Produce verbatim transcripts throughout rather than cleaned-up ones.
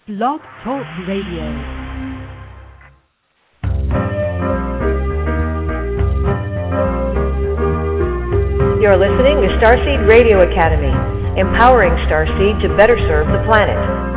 Blog Talk Radio. You're listening to Starseed Radio Academy, empowering Starseed to better serve the planet.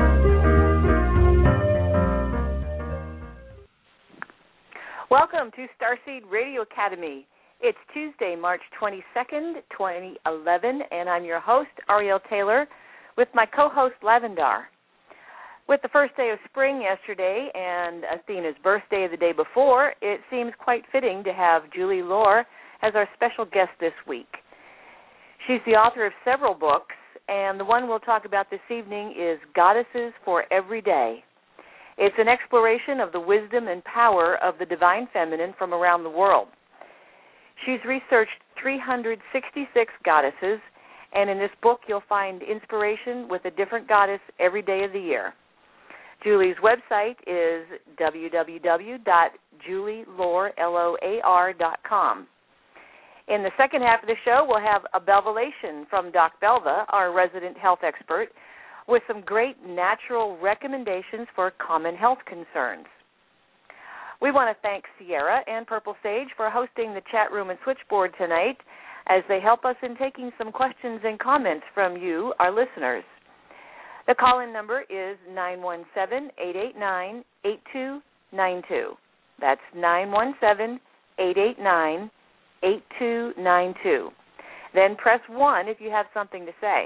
Welcome to Starseed Radio Academy. It's Tuesday, March twenty-second, twenty eleven, and I'm your host, Ariel Taylor, with my co-host, Lavendar. With the first day of spring yesterday and Athena's birthday the day before, it seems quite fitting to have Julie Lohr as our special guest this week. She's the author of several books, and the one we'll talk about this evening is Goddesses for Every Day. It's an exploration of the wisdom and power of the divine feminine from around the world. She's researched three hundred sixty-six goddesses, and in this book you'll find inspiration with a different goddess every day of the year. Julie's website is w w w dot julie lohr dot com. In the second half of the show, we'll have a Belvalation from Doc Belva, our resident health expert, with some great natural recommendations for common health concerns. We want to thank Sierra and Purple Sage for hosting the chat room and switchboard tonight as they help us in taking some questions and comments from you, our listeners. The call-in number is nine one seven, eight eight nine, eight two nine two. That's nine one seven, eight eight nine, eight two nine two. Then press one if you have something to say.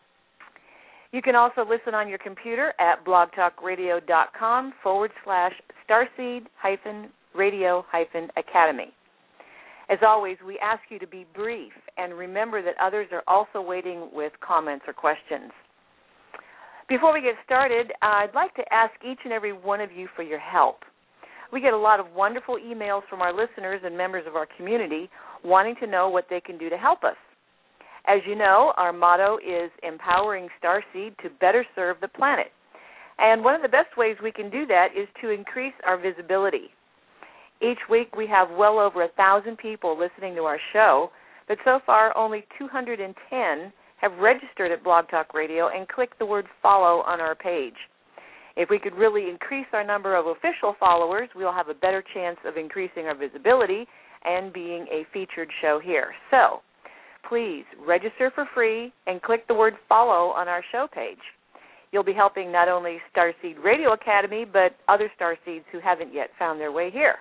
You can also listen on your computer at blogtalkradio.com forward slash starseed hyphen radio hyphen academy. As always, we ask you to be brief and remember that others are also waiting with comments or questions. Before we get started, I'd like to ask each and every one of you for your help. We get a lot of wonderful emails from our listeners and members of our community wanting to know what they can do to help us. As you know, our motto is empowering Starseed to better serve the planet. And one of the best ways we can do that is to increase our visibility. Each week we have well over a thousand people listening to our show, but so far only two hundred ten have registered at Blog Talk Radio and clicked the word follow on our page. If we could really increase our number of official followers, we'll have a better chance of increasing our visibility and being a featured show here. So, please register for free and click the word follow on our show page. You'll be helping not only Starseed Radio Academy, but other Starseeds who haven't yet found their way here.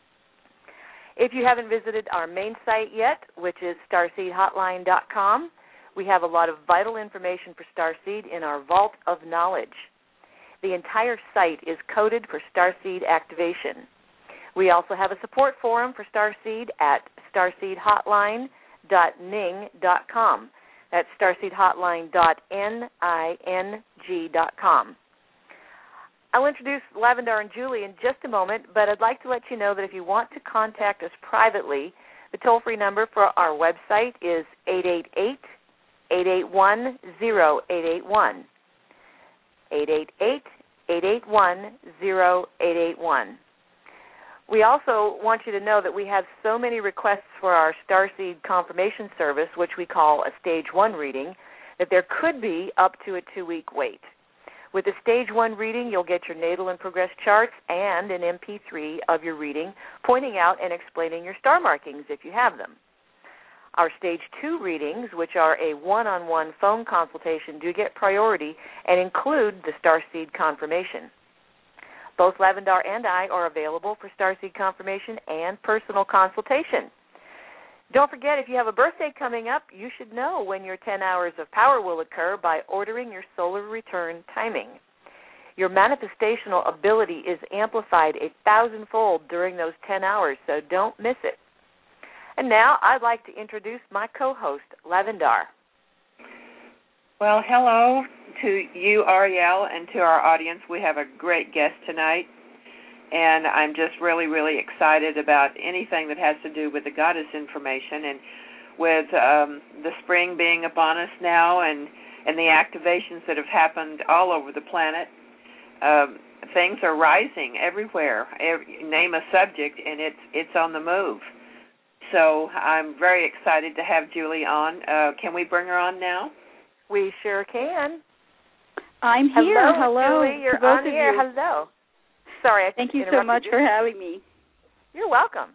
If you haven't visited our main site yet, which is starseed hotline dot com, we have a lot of vital information for Starseed in our Vault of Knowledge. The entire site is coded for Starseed activation. We also have a support forum for Starseed at starseed hotline dot ning dot com. That's starseed hotline dot ning dot com. I'll introduce Lavendar and Julie in just a moment, but I'd like to let you know that if you want to contact us privately, the toll-free number for our website is eight eight eight, eight eight one, zero eight eight one. eight eight eight, eight eight one, zero eight eight one. We also want you to know that we have so many requests for our Starseed confirmation service, which we call a stage one reading, that there could be up to a two-week wait. With the stage one reading, you'll get your natal and progress charts and an M P three of your reading, pointing out and explaining your star markings if you have them. Our stage two readings, which are a one-on-one phone consultation, do get priority and include the Starseed confirmation. Both Lavendar and I are available for Starseed confirmation and personal consultation. Don't forget, if you have a birthday coming up, you should know when your ten hours of power will occur by ordering your solar return timing. Your manifestational ability is amplified a thousandfold during those ten hours, so don't miss it. And now I'd like to introduce my co-host, Lavendar. Well, hello to you, Ariel, and to our audience. We have a great guest tonight, and I'm just really, really excited about anything that has to do with the goddess information. And with um, the spring being upon us now and, and the activations that have happened all over the planet, um, things are rising everywhere. Every, name a subject, and it's it's on the move. So I'm very excited to have Julie on. Uh, can we bring her on now? We sure can. I'm here. Hello, Hello. Julie. You're to both on of air. you. Hello. Sorry, I Thank you so much you. for having me. You're welcome.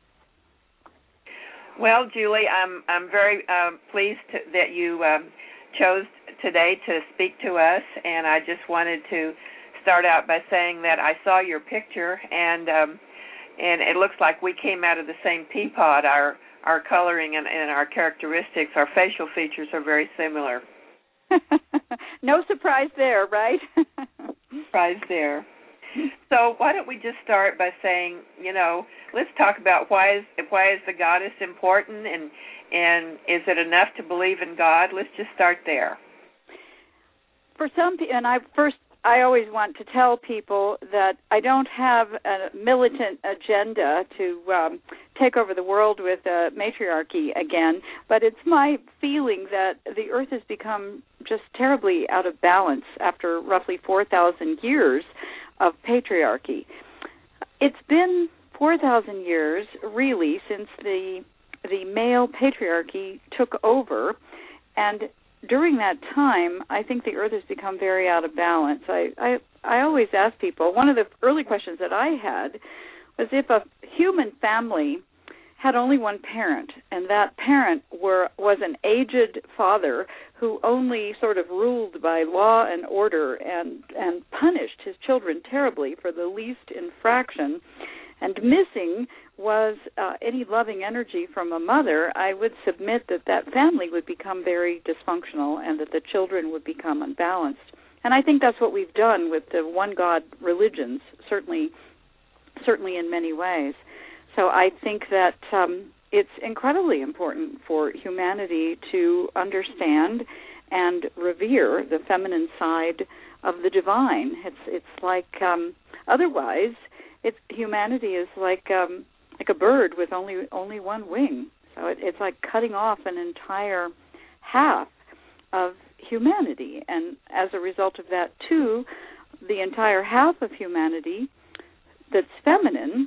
Well, Julie, I'm I'm very um, pleased to, that you um, chose today to speak to us, and I just wanted to start out by saying that I saw your picture, and um, and it looks like we came out of the same teapot. Our our coloring and, and our characteristics, our facial features are very similar. No surprise there, right? Surprise there. So why don't we just start by saying, you know, let's talk about why is why is the goddess important, and and is it enough to believe in God? Let's just start there. For some people, and I first, I always want to tell people that I don't have a militant agenda to um, take over the world with uh, matriarchy again, but it's my feeling that the earth has become just terribly out of balance after roughly four thousand years of patriarchy. It's been four thousand years, really, since the the male patriarchy took over, and during that time, I think the earth has become very out of balance. I, I, I always ask people, one of the early questions that I had was if a human family had only one parent, and that parent were was an aged father who only sort of ruled by law and order and, and punished his children terribly for the least infraction, and missing was uh, any loving energy from a mother, I would submit that that family would become very dysfunctional and that the children would become unbalanced. And I think that's what we've done with the one-God religions, certainly, certainly in many ways. So I think that um, it's incredibly important for humanity to understand and revere the feminine side of the divine. It's it's like um, otherwise, it's humanity is like um, like a bird with only only one wing. So it, it's like cutting off an entire half of humanity, and as a result of that, too, the entire half of humanity that's feminine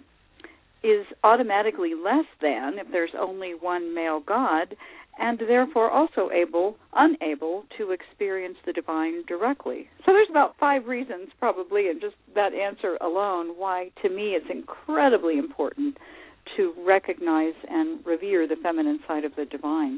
is automatically less than if there's only one male God, and therefore also able, unable to experience the divine directly. So there's about five reasons probably, and just that answer alone, why to me it's incredibly important to recognize and revere the feminine side of the divine.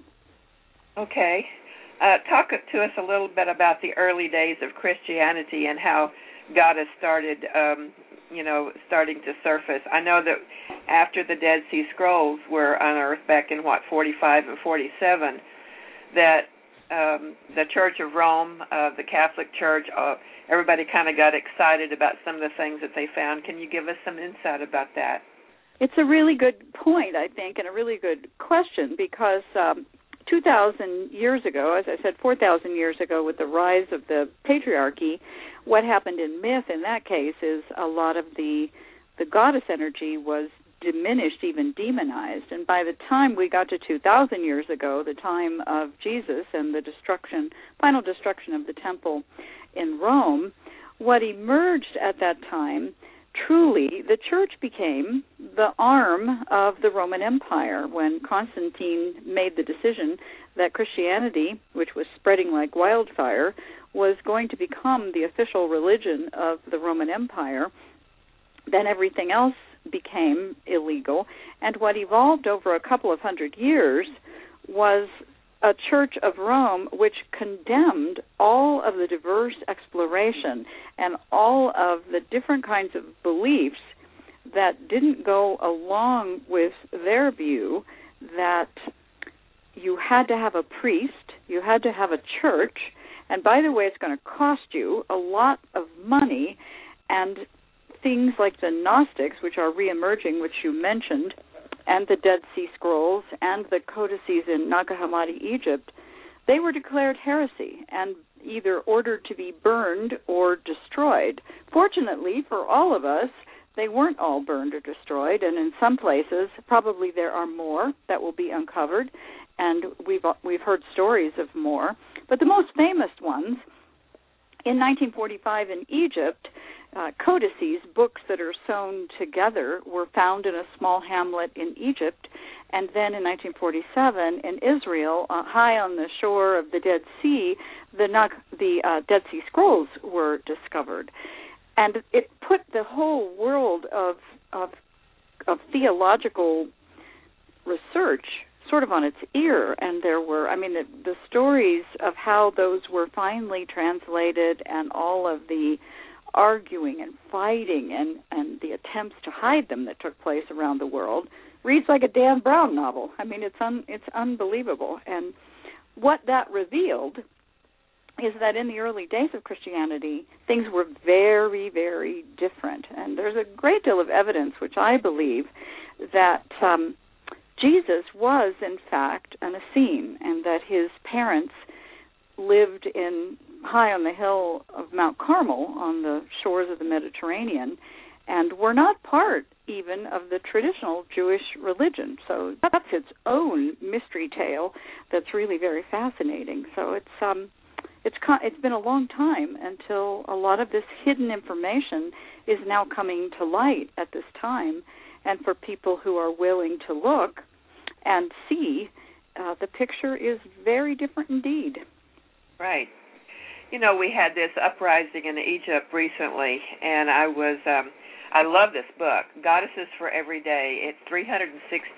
Okay. Uh, talk to us a little bit about the early days of Christianity and how Goddess started um, you know, starting to surface. I know that after the Dead Sea Scrolls were unearthed back in, what, forty-five and forty-seven, that um, the Church of Rome, uh, the Catholic Church, uh, everybody kind of got excited about some of the things that they found. Can you give us some insight about that? It's a really good point, I think, and a really good question, because um, two thousand years ago, as I said, four thousand years ago, with the rise of the patriarchy, what happened in myth in that case is a lot of the the goddess energy was diminished, even demonized. And by the time we got to two thousand years ago, the time of Jesus and the destruction, final destruction of the temple in Rome, what emerged at that time, truly, the church became the arm of the Roman Empire when Constantine made the decision that Christianity, which was spreading like wildfire, was going to become the official religion of the Roman Empire. Then everything else became illegal, and what evolved over a couple of hundred years was a Church of Rome which condemned all of the diverse exploration and all of the different kinds of beliefs that didn't go along with their view that you had to have a priest, you had to have a church, and by the way, it's going to cost you a lot of money, and things like the Gnostics, which are reemerging, which you mentioned, and the Dead Sea Scrolls and the codices in Nag Hammadi, Egypt, they were declared heresy and either ordered to be burned or destroyed. Fortunately for all of us, they weren't all burned or destroyed, and in some places, probably there are more that will be uncovered, and we've we've heard stories of more. But the most famous ones, in nineteen forty-five in Egypt, uh, codices, books that are sewn together, were found in a small hamlet in Egypt. And then in nineteen forty-seven, in Israel, uh, high on the shore of the Dead Sea, the, the uh, Dead Sea Scrolls were discovered. And it put the whole world of, of, of theological research sort of on its ear. And there were, I mean, the, the stories of how those were finally translated and all of the arguing and fighting and, and the attempts to hide them that took place around the world reads like a Dan Brown novel. I mean, it's un, it's unbelievable. And what that revealed is that in the early days of Christianity, things were very, very different. And there's a great deal of evidence, which I believe, that um, Jesus was, in fact, an Essene, and that his parents lived in high on the hill of Mount Carmel on the shores of the Mediterranean, and were not part even of the traditional Jewish religion. So that's its own mystery tale that's really very fascinating. So it's um, it's it's been a long time until a lot of this hidden information is now coming to light at this time, and for people who are willing to look and see, uh, the picture is very different indeed. Right. You know, we had this uprising in Egypt recently, and I was, um, I love this book, Goddesses for Every Day. It's three hundred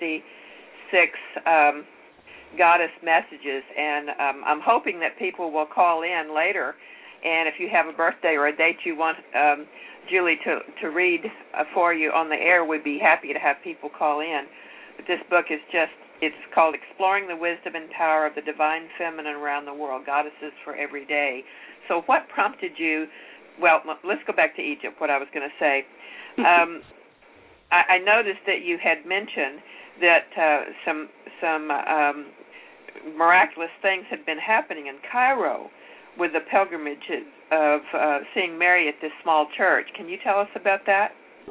sixty-six um, goddess messages, and um, I'm hoping that people will call in later, and if you have a birthday or a date you want um, Julie to, to read uh, for you on the air, we'd be happy to have people call in. But this book is just, it's called Exploring the Wisdom and Power of the Divine Feminine Around the World, Goddesses for Every Day. So what prompted you, well, let's go back to Egypt, what I was going to say. Um, I, I noticed that you had mentioned that uh, some some um, miraculous things had been happening in Cairo with the pilgrimages of uh, seeing Mary at this small church. Can you tell us about that?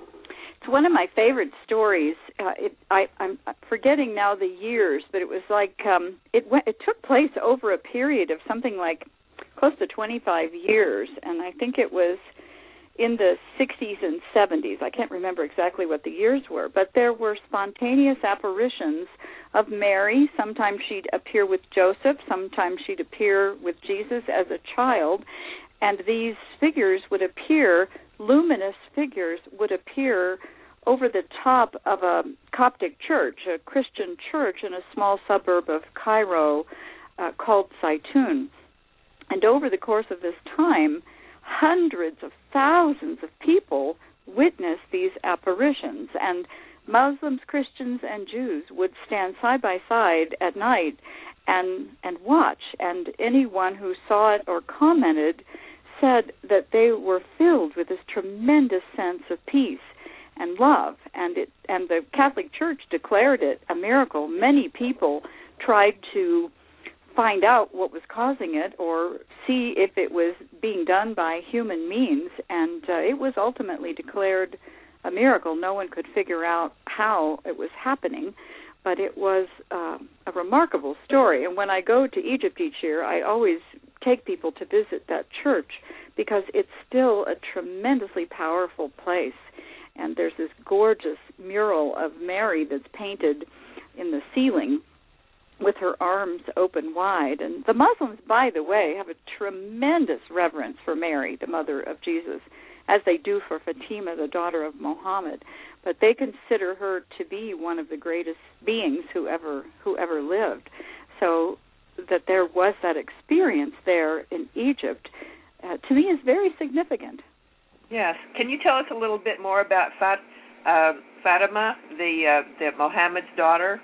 It's one of my favorite stories. Uh, it, I, I'm forgetting now the years, but it was like um, it went, it took place over a period of something like close to twenty-five years, and I think it was in the sixties and seventies. I can't remember exactly what the years were, but there were spontaneous apparitions of Mary. Sometimes she'd appear with Joseph, sometimes she'd appear with Jesus as a child, and these figures would appear, luminous figures would appear over the top of a Coptic church, a Christian church in a small suburb of Cairo uh, called Zaytun. And over the course of this time, hundreds of thousands of people witnessed these apparitions, and Muslims, Christians, and Jews would stand side by side at night and and watch, and anyone who saw it or commented said that they were filled with this tremendous sense of peace and love, and it and the Catholic Church declared it a miracle. Many people tried to find out what was causing it or see if it was being done by human means, and uh, it was ultimately declared a miracle. No one could figure out how it was happening, but it was uh, a remarkable story. And when I go to Egypt each year, I always take people to visit that church because it's still a tremendously powerful place. And there's this gorgeous mural of Mary that's painted in the ceiling with her arms open wide. And the Muslims, by the way, have a tremendous reverence for Mary, the mother of Jesus, as they do for Fatima, the daughter of Muhammad. But they consider her to be one of the greatest beings who ever, who ever lived. So that there was that experience there in Egypt, uh, to me, is very significant. Yes. Can you tell us a little bit more about Fat, uh, Fatima, the uh, the Muhammad's daughter?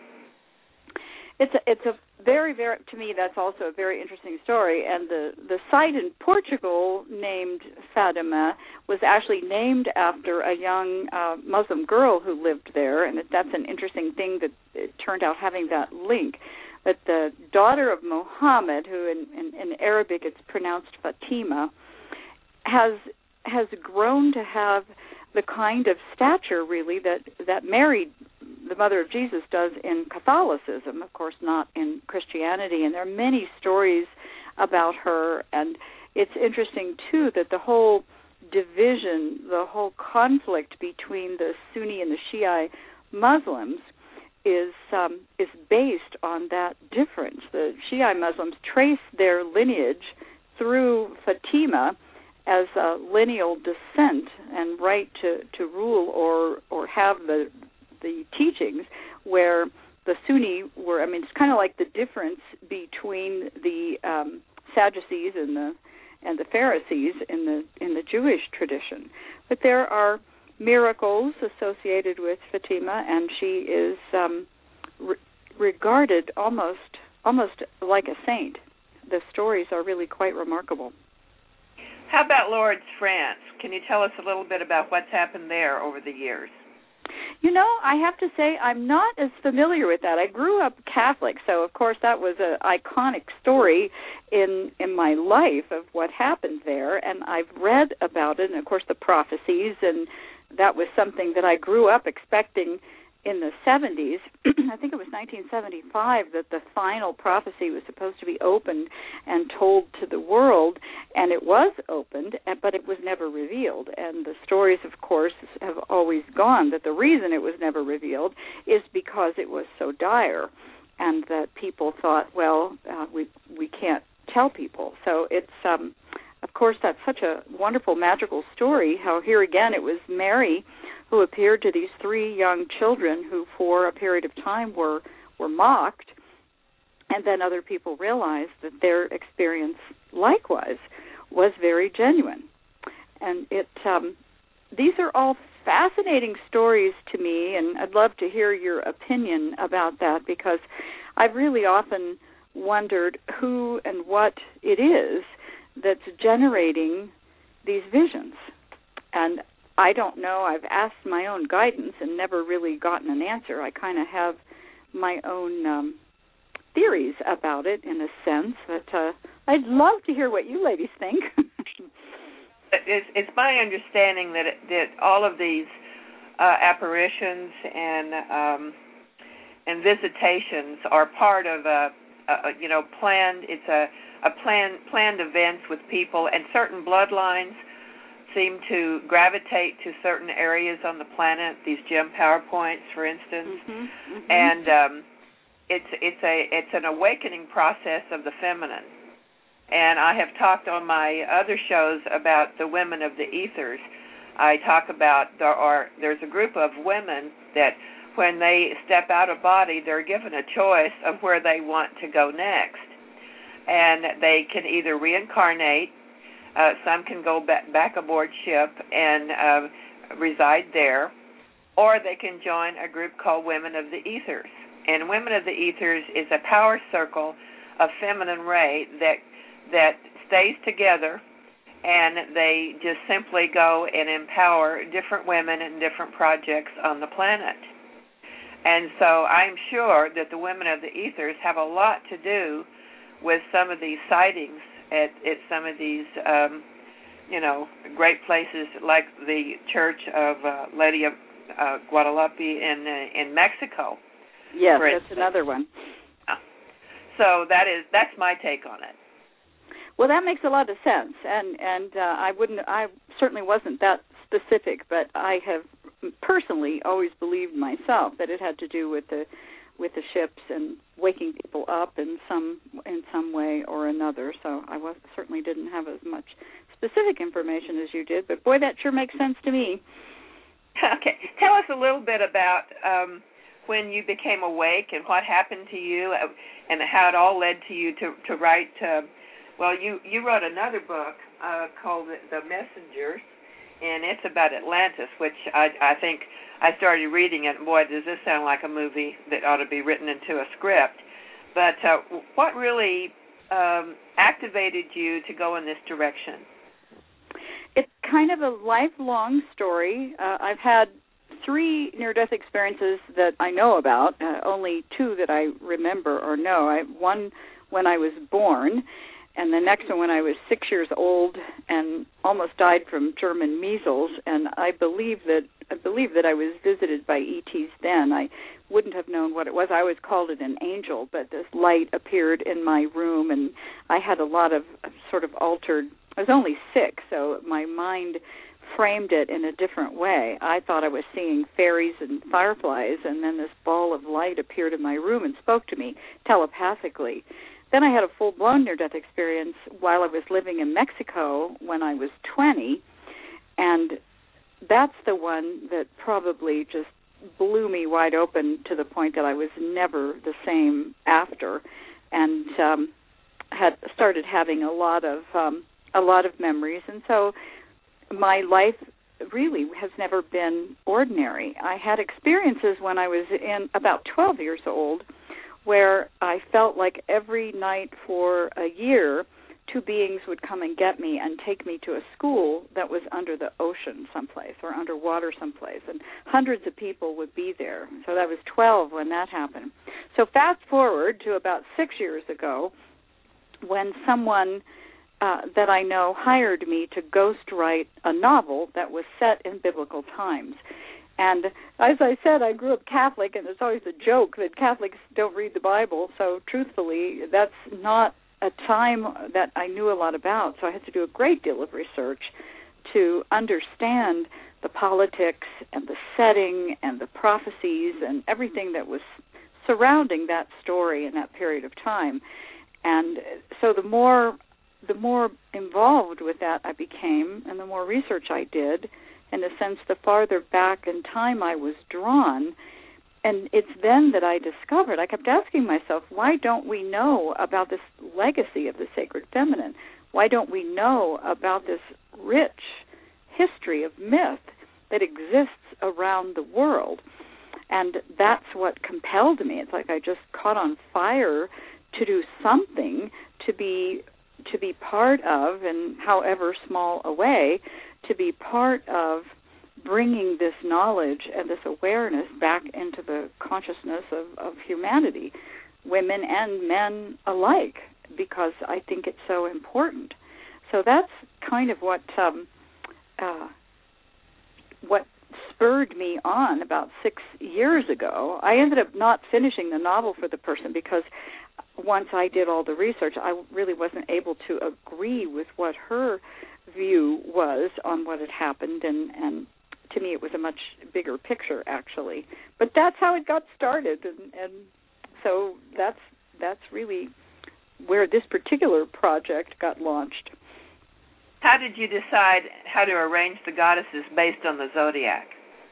It's a, it's a very, very, to me, that's also a very interesting story. And the, the site in Portugal named Fatima was actually named after a young uh, Muslim girl who lived there, and that's an interesting thing that it turned out having that link. But the daughter of Muhammad, who in, in, in Arabic it's pronounced Fatima, has has grown to have the kind of stature, really, that, that Mary, the mother of Jesus, does in Catholicism, of course not in Christianity. And there are many stories about her, and it's interesting, too, that the whole division, the whole conflict between the Sunni and the Shia Muslims is um, is based on that difference. The Shia Muslims trace their lineage through Fatima as a lineal descent and right to, to rule or or have the the teachings, where the Sunni were, I mean, it's kind of like the difference between the um, Sadducees and the and the Pharisees in the in the Jewish tradition. But there are miracles associated with Fatima, and she is um, re- regarded almost almost like a saint. The stories are really quite remarkable. How about Lourdes, France? Can you tell us a little bit about what's happened there over the years? You know, I have to say I'm not as familiar with that. I grew up Catholic, so of course that was an iconic story in in my life of what happened there, and I've read about it, and of course the prophecies, and that was something that I grew up expecting in the seventies. I think it was nineteen seventy-five that the final prophecy was supposed to be opened and told to the world, and it was opened, but it was never revealed. And the stories, of course, have always gone that the reason it was never revealed is because it was so dire, and that people thought, well, uh, we we can't tell people. So it's, um, of course, that's such a wonderful, magical story, how here again it was Mary who appeared to these three young children who for a period of time were were mocked, and then other people realized that their experience likewise was very genuine. And it um, these are all fascinating stories to me, and I'd love to hear your opinion about that, because I've really often wondered who and what it is that's generating these visions. And I don't know. I've asked my own guidance and never really gotten an answer. I kind of have my own um, theories about it in a sense, but uh, I'd love to hear what you ladies think. it's, it's my understanding that it, that all of these uh, apparitions and um, and visitations are part of a, a you know planned. It's a a planned planned events with people, and certain bloodlines seem to gravitate to certain areas on the planet. These gem power points, for instance, mm-hmm, mm-hmm. and um, it's it's a it's an awakening process of the feminine. And I have talked on my other shows about the women of the ethers. I talk about there are there's a group of women that when they step out of body, they're given a choice of where they want to go next, and they can either reincarnate. Uh, some can go back, back aboard ship and uh, reside there, or they can join a group called Women of the Ethers. And Women of the Ethers is a power circle of feminine ray that that stays together, and they just simply go and empower different women and different projects on the planet. And so I'm sure that the Women of the Ethers have a lot to do with some of these sightings At, at some of these, um, you know, great places like the Church of uh, Lady of uh, Guadalupe in uh, in Mexico. Yes, that's another one. So that is that's my take on it. Well, that makes a lot of sense, and and uh, I wouldn't, I certainly wasn't that specific, but I have personally always believed myself that it had to do with the with the ships and waking people up in some in some way or another. So I was certainly didn't have as much specific information as you did, but boy, that sure makes sense to me. Okay, tell us a little bit about um, when you became awake and what happened to you, and how it all led to you to to write. Uh, well, you you wrote another book uh, called The Messengers, and it's about Atlantis, which I I think. I started reading it, and boy, does this sound like a movie that ought to be written into a script. But uh, what really um, activated you to go in this direction? It's kind of a lifelong story. Uh, I've had three near-death experiences that I know about, uh, only two that I remember or know. I, one when I was born, and the next one when I was six years old and almost died from German measles. And I believe that I believe that I was visited by E Ts then. I wouldn't have known what it was. I always called it an angel, but this light appeared in my room, and I had a lot of sort of altered I was only six, so my mind framed it in a different way. I thought I was seeing fairies and fireflies, and then this ball of light appeared in my room and spoke to me telepathically. Then I had a full-blown near-death experience while I was living in Mexico when I was twenty, and that's the one that probably just blew me wide open to the point that I was never the same after, and um, had started having a lot of um, a lot of memories, and so my life really has never been ordinary. I had experiences when I was in about twelve years old where I felt like every night for a year two beings would come and get me and take me to a school that was under the ocean someplace or underwater someplace, and hundreds of people would be there. So that was twelve when that happened. So fast forward to about six years ago when someone Uh, that I know hired me to ghostwrite a novel that was set in biblical times. And as I said, I grew up Catholic, and there's always a joke that Catholics don't read the Bible. So truthfully, that's not a time that I knew a lot about. So I had to do a great deal of research to understand the politics and the setting and the prophecies and everything that was surrounding that story in that period of time. And so the more the more involved with that I became and the more research I did, in a sense, the farther back in time I was drawn. And it's then that I discovered, I kept asking myself, why don't we know about this legacy of the sacred feminine? Why don't we know about this rich history of myth that exists around the world? And that's what compelled me. It's like I just caught on fire to do something, to be to be part of, and however small a way, to be part of bringing this knowledge and this awareness back into the consciousness of, of humanity, women and men alike, because I think it's so important. So that's kind of what um, uh, what spurred me on about six years ago. I ended up not finishing the novel for the person because once I did all the research, I really wasn't able to agree with what her view was on what had happened, and, and to me it was a much bigger picture, actually. But that's how it got started, and, and so that's that's really where this particular project got launched. How did you decide how to arrange the goddesses based on the zodiac?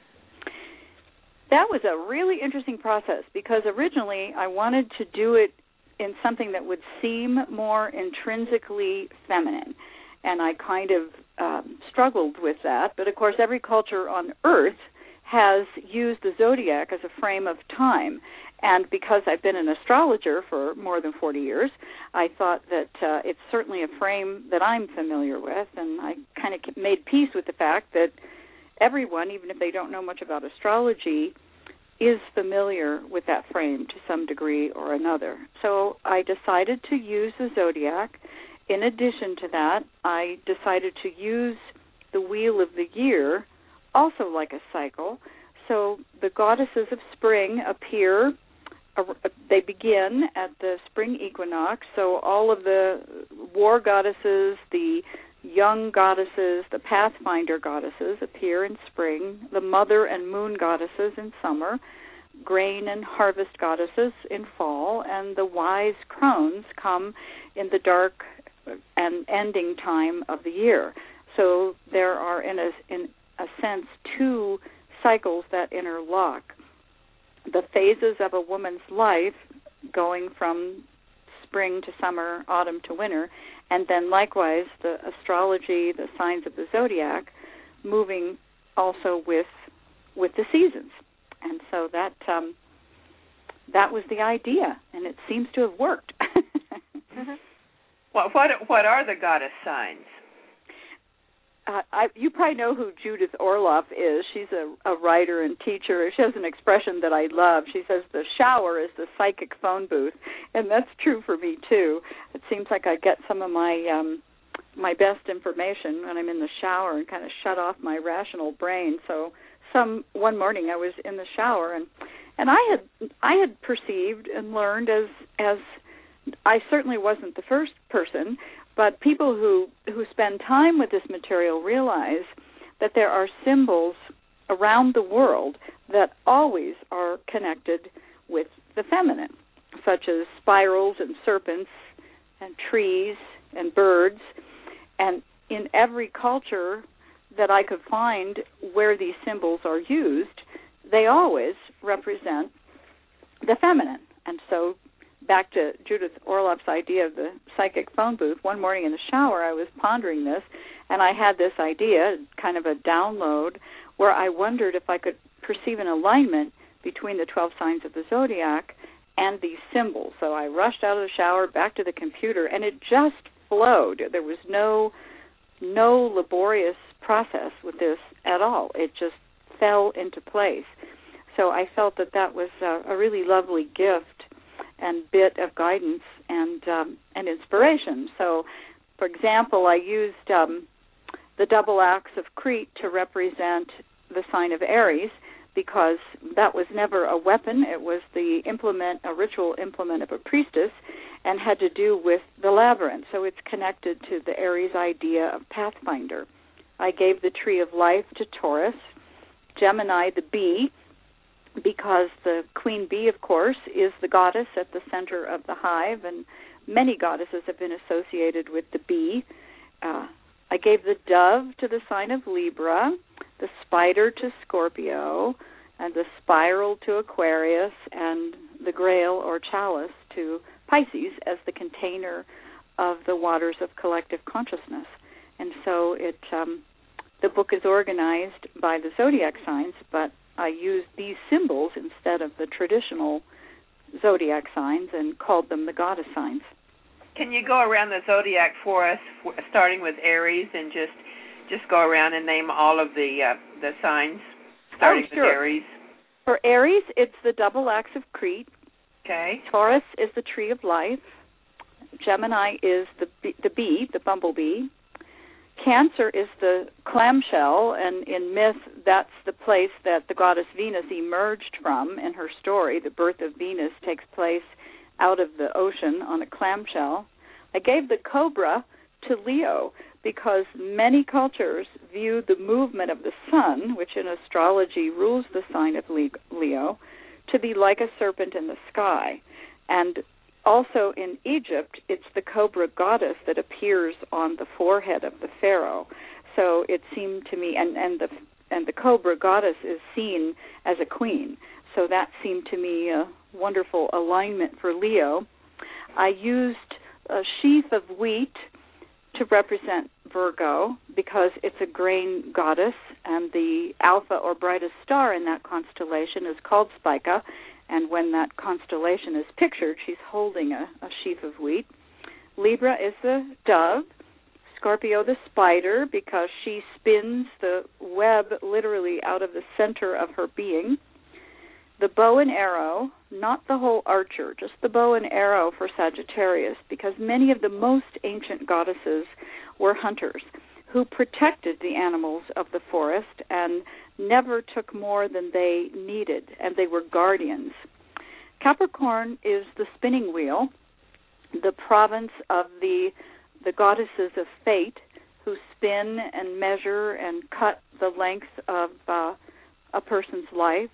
That was a really interesting process because originally I wanted to do it in something that would seem more intrinsically feminine, and I kind of um, struggled with that. But, of course, every culture on Earth has used the zodiac as a frame of time, and because I've been an astrologer for more than forty years, I thought that uh, it's certainly a frame that I'm familiar with, and I kind of made peace with the fact that everyone, even if they don't know much about astrology, is familiar with that frame to some degree or another. So I decided to use the zodiac. In addition to that, I decided to use the wheel of the year, also like a cycle. So the goddesses of spring appear, uh, they begin at the spring equinox. So all of the war goddesses, the young goddesses, the pathfinder goddesses appear in spring, the mother and moon goddesses in summer, grain and harvest goddesses in fall, and the wise crones come in the dark and ending time of the year. So there are, in a, in a sense, two cycles that interlock. The phases of a woman's life going from spring to summer, autumn to winter, and then likewise the astrology, the signs of the zodiac, moving also with with the seasons. And so that um, that was the idea, and it seems to have worked. mm-hmm. What what what are the goddess signs? Uh, I, you probably know who Judith Orloff is. She's a, a writer and teacher. She has an expression that I love. She says the shower is the psychic phone booth, and that's true for me too. It seems like I get some of my um, my best information when I'm in the shower and kind of shut off my rational brain. So some one morning I was in the shower, and and I had I had perceived and learned as as I certainly wasn't the first person, But people who, who spend time with this material realize that there are symbols around the world that always are connected with the feminine, such as spirals and serpents and trees and birds. And in every culture that I could find where these symbols are used, they always represent the feminine. And so back to Judith Orloff's idea of the psychic phone booth, one morning in the shower I was pondering this, and I had this idea, kind of a download, where I wondered if I could perceive an alignment between the twelve signs of the zodiac and these symbols. So I rushed out of the shower, back to the computer, and it just flowed. There was no no laborious process with this at all. It just fell into place. So I felt that that was a, a really lovely gift and bit of guidance and um, and inspiration. So, for example, I used um, the double axe of Crete to represent the sign of Aries, because that was never a weapon. It was the implement, a ritual implement of a priestess, and had to do with the labyrinth. So it's connected to the Aries idea of Pathfinder. I gave the tree of life to Taurus, Gemini the bee, because the queen bee, of course, is the goddess at the center of the hive, and many goddesses have been associated with the bee. Uh, I gave the dove to the sign of Libra, the spider to Scorpio, and the spiral to Aquarius, and the grail or chalice to Pisces as the container of the waters of collective consciousness. And so it um, the book is organized by the zodiac signs, but I used these symbols instead of the traditional zodiac signs and called them the goddess signs. Can you go around the zodiac for us, starting with Aries, and just just go around and name all of the uh, the signs, starting oh, sure. with Aries? For Aries, it's the double axe of Crete. Okay. Taurus is the tree of life. Gemini is the bee, the bee, the bumblebee. Cancer is the clamshell, and in myth, that's the place that the goddess Venus emerged from in her story. The birth of Venus takes place out of the ocean on a clamshell. I gave the cobra to Leo because many cultures view the movement of the sun, which in astrology rules the sign of Leo, to be like a serpent in the sky. And also in Egypt, it's the cobra goddess that appears on the forehead of the pharaoh. So it seemed to me, and, and the and the cobra goddess is seen as a queen. So that seemed to me a wonderful alignment for Leo. I used a sheaf of wheat to represent Virgo because it's a grain goddess, and the alpha or brightest star in that constellation is called Spica. And when that constellation is pictured, she's holding a, a sheaf of wheat. Libra is the dove. Scorpio the spider, because she spins the web literally out of the center of her being. The bow and arrow, not the whole archer, just the bow and arrow for Sagittarius, because many of the most ancient goddesses were hunters who protected the animals of the forest and never took more than they needed, and they were guardians. Capricorn is the spinning wheel, the province of the the goddesses of fate, who spin and measure and cut the length of uh, a person's life.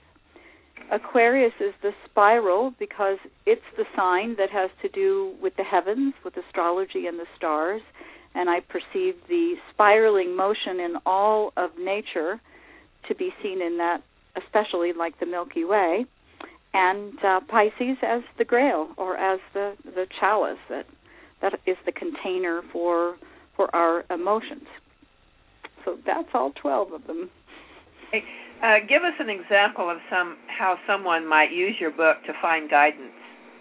Aquarius is the spiral because it's the sign that has to do with the heavens, with astrology and the stars, and I perceive the spiraling motion in all of nature to be seen in that, especially like the Milky Way, and uh, Pisces as the grail, or as the, the chalice that that is the container for for our emotions. So that's all twelve of them. Hey, uh, give us an example of some how someone might use your book to find guidance.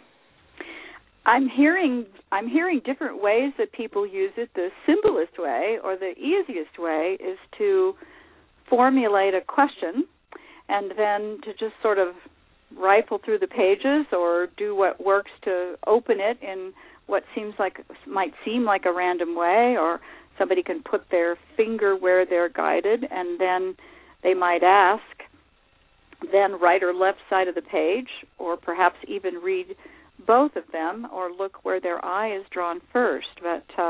I'm hearing I'm hearing different ways that people use it. The simplest way, or the easiest way, is to formulate a question and then to just sort of rifle through the pages or do what works to open it in what seems like might seem like a random way, or somebody can put their finger where they're guided, and then they might ask, then right or left side of the page, or perhaps even read both of them, or look where their eye is drawn first. But uh,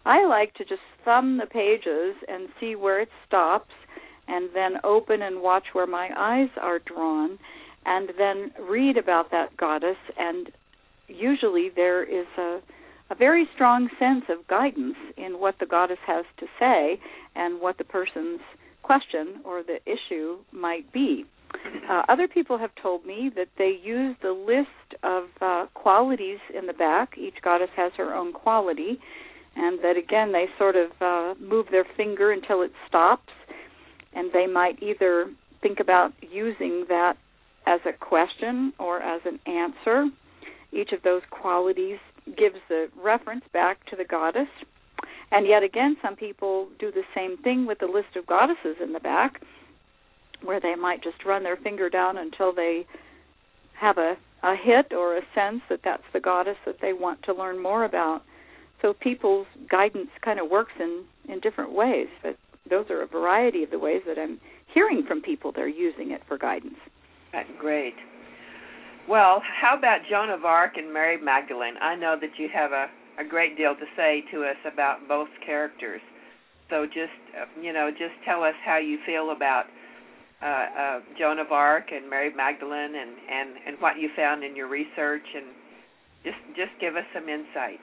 I like to just thumb the pages and see where it stops, and then open and watch where my eyes are drawn, and then read about that goddess. And usually there is a, a very strong sense of guidance in what the goddess has to say and what the person's question or the issue might be. Uh, other people have told me that they use the list of uh, qualities in the back. Each goddess has her own quality, and that, again, they sort of uh, move their finger until it stops, and they might either think about using that as a question or as an answer. Each of those qualities gives the reference back to the goddess. And yet again, some people do the same thing with the list of goddesses in the back, where they might just run their finger down until they have a, a hit or a sense that that's the goddess that they want to learn more about. So people's guidance kind of works in, in different ways, but those are a variety of the ways that I'm hearing from people they're using it for guidance. That's great. Well, how about Joan of Arc and Mary Magdalene? I know that you have a, a great deal to say to us about both characters. So just, uh, you know, just tell us how you feel about uh, uh, Joan of Arc and Mary Magdalene, and, and, and what you found in your research, and just just give us some insight.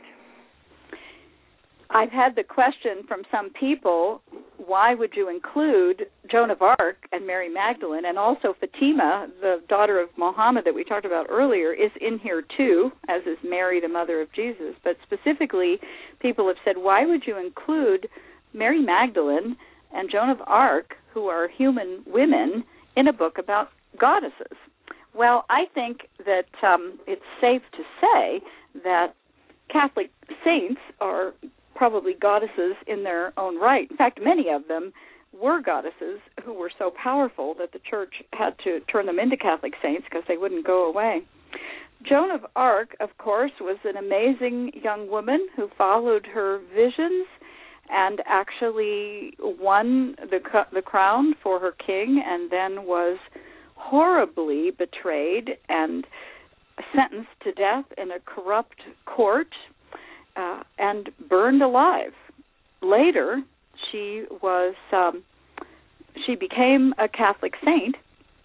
I've had the question from some people, why would you include Joan of Arc and Mary Magdalene? And also Fatima, the daughter of Muhammad that we talked about earlier, is in here too, as is Mary, the mother of Jesus. But specifically, people have said, why would you include Mary Magdalene and Joan of Arc, who are human women, in a book about goddesses? Well, I think that um, it's safe to say that Catholic saints are probably goddesses in their own right. In fact, many of them were goddesses who were so powerful that the Church had to turn them into Catholic saints because they wouldn't go away. Joan of Arc, of course, was an amazing young woman who followed her visions and actually won the the crown for her king, and then was horribly betrayed and sentenced to death in a corrupt court, Uh, and burned alive. Later, she was um, she became a Catholic saint,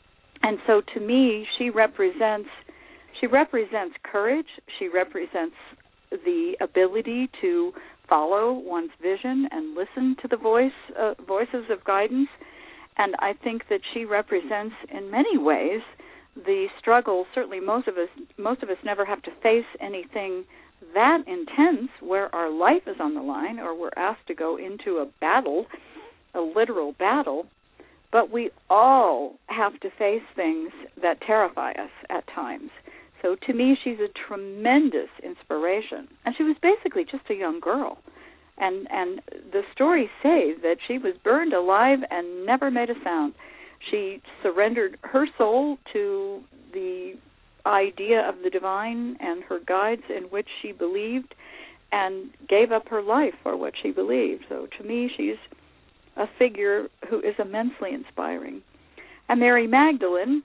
and so to me, she represents she represents courage. She represents the ability to follow one's vision and listen to the voice uh, voices of guidance. And I think that she represents, in many ways, the struggle. Certainly, most of us most of us never have to face anything that intense where our life is on the line, or we're asked to go into a battle, a literal battle, but we all have to face things that terrify us at times. So to me, she's a tremendous inspiration. And she was basically just a young girl. And and the stories say that she was burned alive and never made a sound. She surrendered her soul to the idea of the divine and her guides in which she believed, and gave up her life for what she believed. So to me, she's a figure who is immensely inspiring. And Mary Magdalene,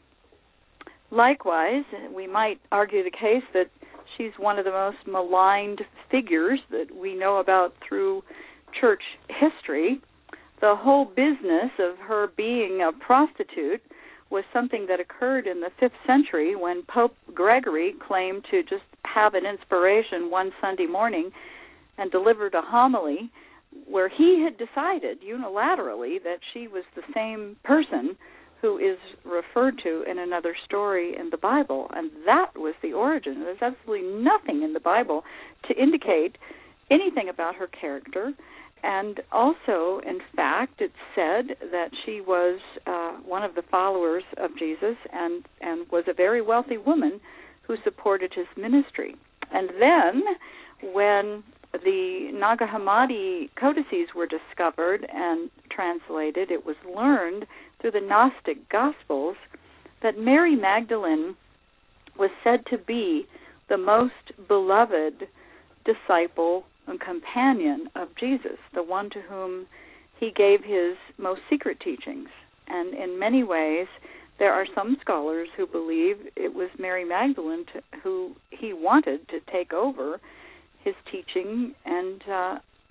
likewise, we might argue the case that she's one of the most maligned figures that we know about through church history. The whole business of her being a prostitute was something that occurred in the fifth century when Pope Gregory claimed to just have an inspiration one Sunday morning and delivered a homily where he had decided unilaterally that she was the same person who is referred to in another story in the Bible. And that was the origin. There's absolutely nothing in the Bible to indicate anything about her character. And also, in fact, it's said that she was uh, one of the followers of Jesus and, and was a very wealthy woman who supported his ministry. And then when the Nag Hammadi codices were discovered and translated, it was learned through the Gnostic Gospels that Mary Magdalene was said to be the most beloved disciple and companion of Jesus, the one to whom he gave his most secret teachings. And in many ways, there are some scholars who believe it was Mary Magdalene to, who he wanted to take over his teaching and uh,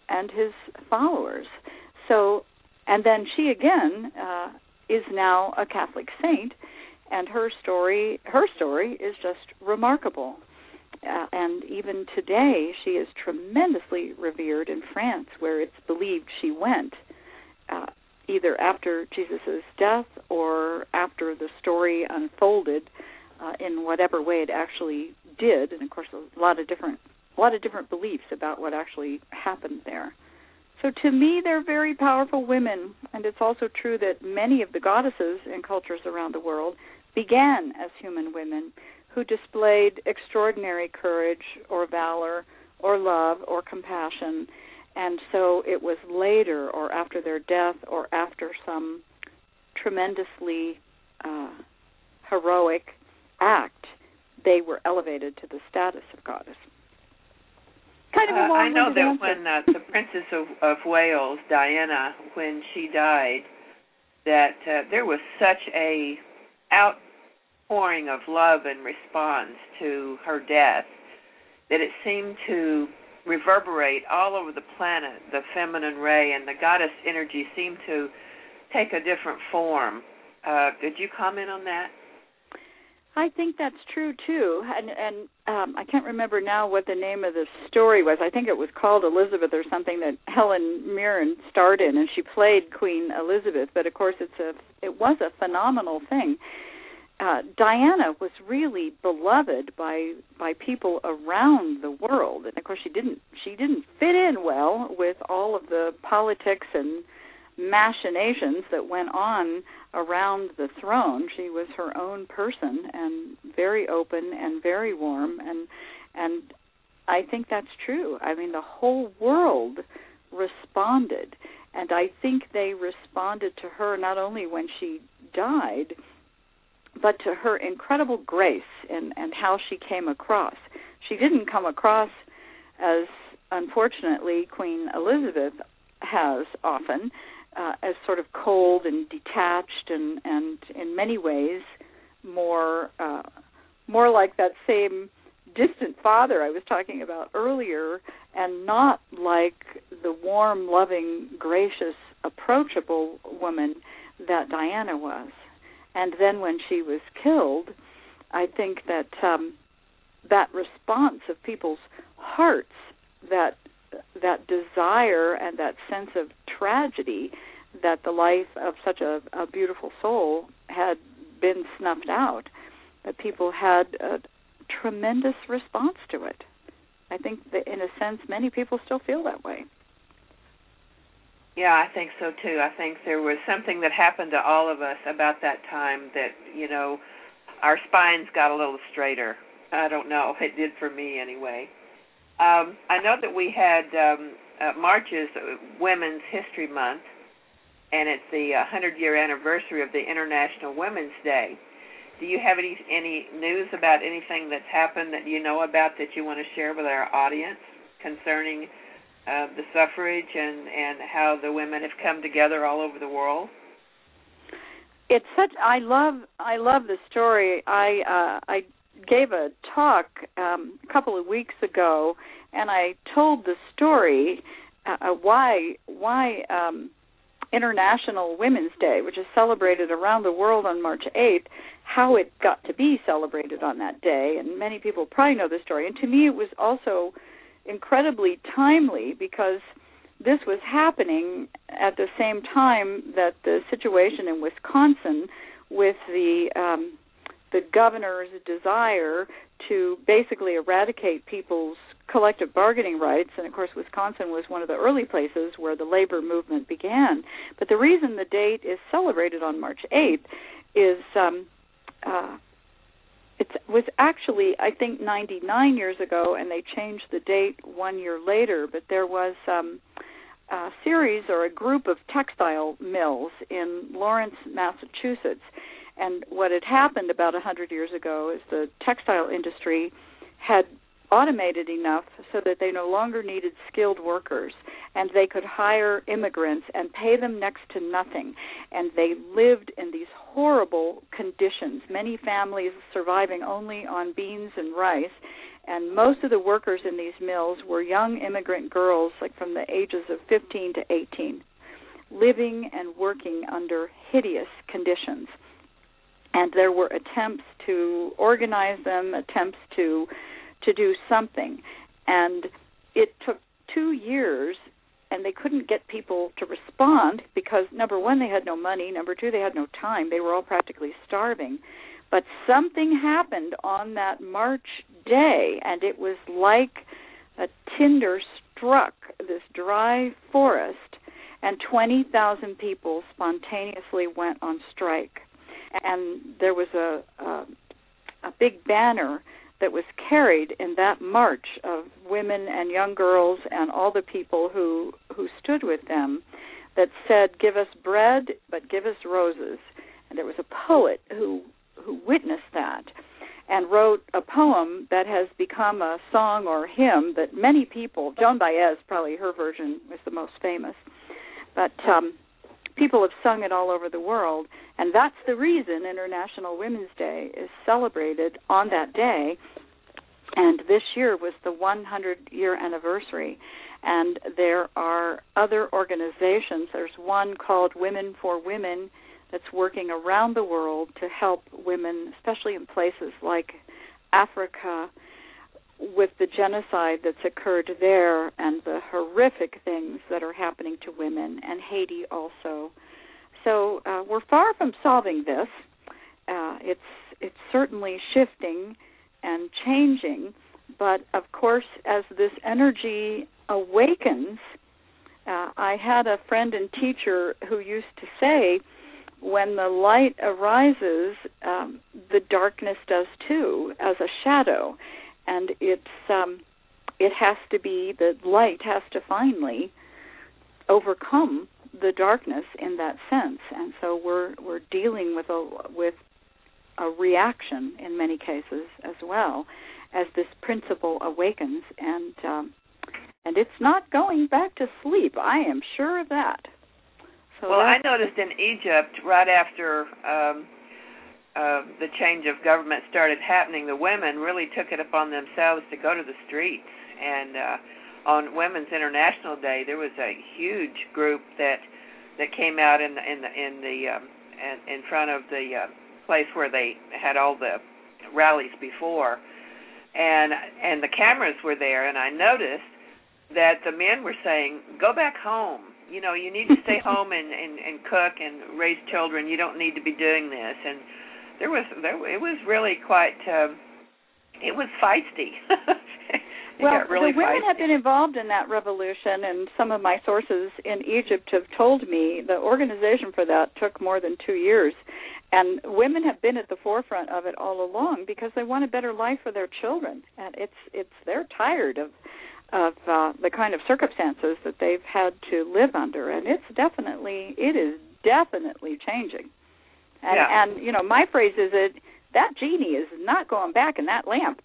and his followers. So, and then she again uh, is now a Catholic saint, and her story, her story is just remarkable. Uh, and even today, she is tremendously revered in France, where it's believed she went, uh, either after Jesus' death or after the story unfolded uh, in whatever way it actually did. And of course, a lot of different, a lot of different beliefs about what actually happened there. So to me, they're very powerful women, and it's also true that many of the goddesses in cultures around the world began as human women who displayed extraordinary courage or valor or love or compassion, and so it was later or after their death or after some tremendously uh, heroic act, they were elevated to the status of goddess. Kind of a uh, I know that answer. when uh, the Princess of, of Wales, Diana, when she died, that uh, there was such a outpouring of love and response to her death that it seemed to reverberate all over the planet, the feminine ray, and the goddess energy seemed to take a different form. Uh, did you comment on that? I think that's true, too. And, and um, I can't remember now what the name of the story was. I think it was called Elizabeth or something that Helen Mirren starred in, and she played Queen Elizabeth. But, of course, it's a it was a phenomenal thing. Uh, Diana was really beloved by by people around the world, and of course she didn't she didn't fit in well with all of the politics and machinations that went on around the throne. She was her own person and very open and very warm, and and I think that's true. I mean, the whole world responded, and I think they responded to her not only when she died, but to her incredible grace and, and how she came across. She didn't come across as, unfortunately, Queen Elizabeth has often, uh, as sort of cold and detached and, and in many ways more uh, more like that same distant father I was talking about earlier, and not like the warm, loving, gracious, approachable woman that Diana was. And then when she was killed, I think that um, that response of people's hearts, that that desire and that sense of tragedy that the life of such a, a beautiful soul had been snuffed out, that people had a tremendous response to it. I think that in a sense many people still feel that way. Yeah, I think so, too. I think there was something that happened to all of us about that time that, you know, our spines got a little straighter. I don't know. It did for me anyway. Um, I know that we had um, uh, March is Women's History Month, and it's the uh, hundred-year anniversary of the International Women's Day. Do you have any, any news about anything that's happened that you know about that you want to share with our audience concerning Uh, the suffrage and, and how the women have come together all over the world? It's such. I love. I love the story. I uh, I gave a talk um, a couple of weeks ago, and I told the story uh, why why um, International Women's Day, which is celebrated around the world on March eighth, how it got to be celebrated on that day, and many people probably know the story. And to me, it was also incredibly timely because this was happening at the same time that the situation in Wisconsin with the um, the governor's desire to basically eradicate people's collective bargaining rights, and of course Wisconsin was one of the early places where the labor movement began. But the reason the date is celebrated on March eighth is um, uh, It was actually, I think, ninety-nine years ago, and they changed the date one year later, but there was um, a series or a group of textile mills in Lawrence, Massachusetts, and what had happened about one hundred years ago is the textile industry had automated enough so that they no longer needed skilled workers, and they could hire immigrants and pay them next to nothing. And they lived in these horrible conditions, many families surviving only on beans and rice. And most of the workers in these mills were young immigrant girls, like from the ages of fifteen to eighteen, living and working under hideous conditions. And there were attempts to organize them, attempts to to do something. And it took two years, and they couldn't get people to respond because, number one, they had no money. Number two, they had no time. They were all practically starving. But something happened on that March day, and it was like a tinder struck this dry forest, and twenty thousand people spontaneously went on strike. And there was a, a, a big banner that was carried in that march of women and young girls and all the people who, who stood with them that said, "Give us bread, but give us roses." And there was a poet who who witnessed that and wrote a poem that has become a song or hymn that many people, Joan Baez, probably her version was the most famous, but um, people have sung it all over the world, and that's the reason International Women's Day is celebrated on that day. And this year was the one hundred year anniversary, and there are other organizations. There's one called Women for Women that's working around the world to help women, especially in places like Africa, with the genocide that's occurred there and the horrific things that are happening to women, and Haiti also. So uh, we're far from solving this. Uh, it's it's certainly shifting and changing, but of course, as this energy awakens, uh, I had a friend and teacher who used to say, when the light arises, um, the darkness does too, as a shadow, and it's um, it has to be, the light has to finally overcome the darkness in that sense, and so we're we're dealing with a with a reaction in many cases as well as this principle awakens, and um, and it's not going back to sleep. I am sure of that. So well, I noticed in Egypt, right after um, uh, the change of government started happening, the women really took it upon themselves to go to the streets. And uh, on Women's International Day, there was a huge group that that came out in the, in the, in the um, in, in front of the uh, place where they had all the rallies before, and and the cameras were there, and I noticed that the men were saying, "Go back home. You know, you need to stay home and, and, and cook and raise children. You don't need to be doing this." And there was there it was really quite um, it was feisty. it well, got really the women feisty. have been involved in that revolution, and some of my sources in Egypt have told me the organization for that took more than two years. And women have been at the forefront of it all along because they want a better life for their children, and it's it's they're tired of. of uh, the kind of circumstances that they've had to live under, and it's definitely, it is definitely changing. And, yeah. and you know, my phrase is that that genie is not going back in that lamp.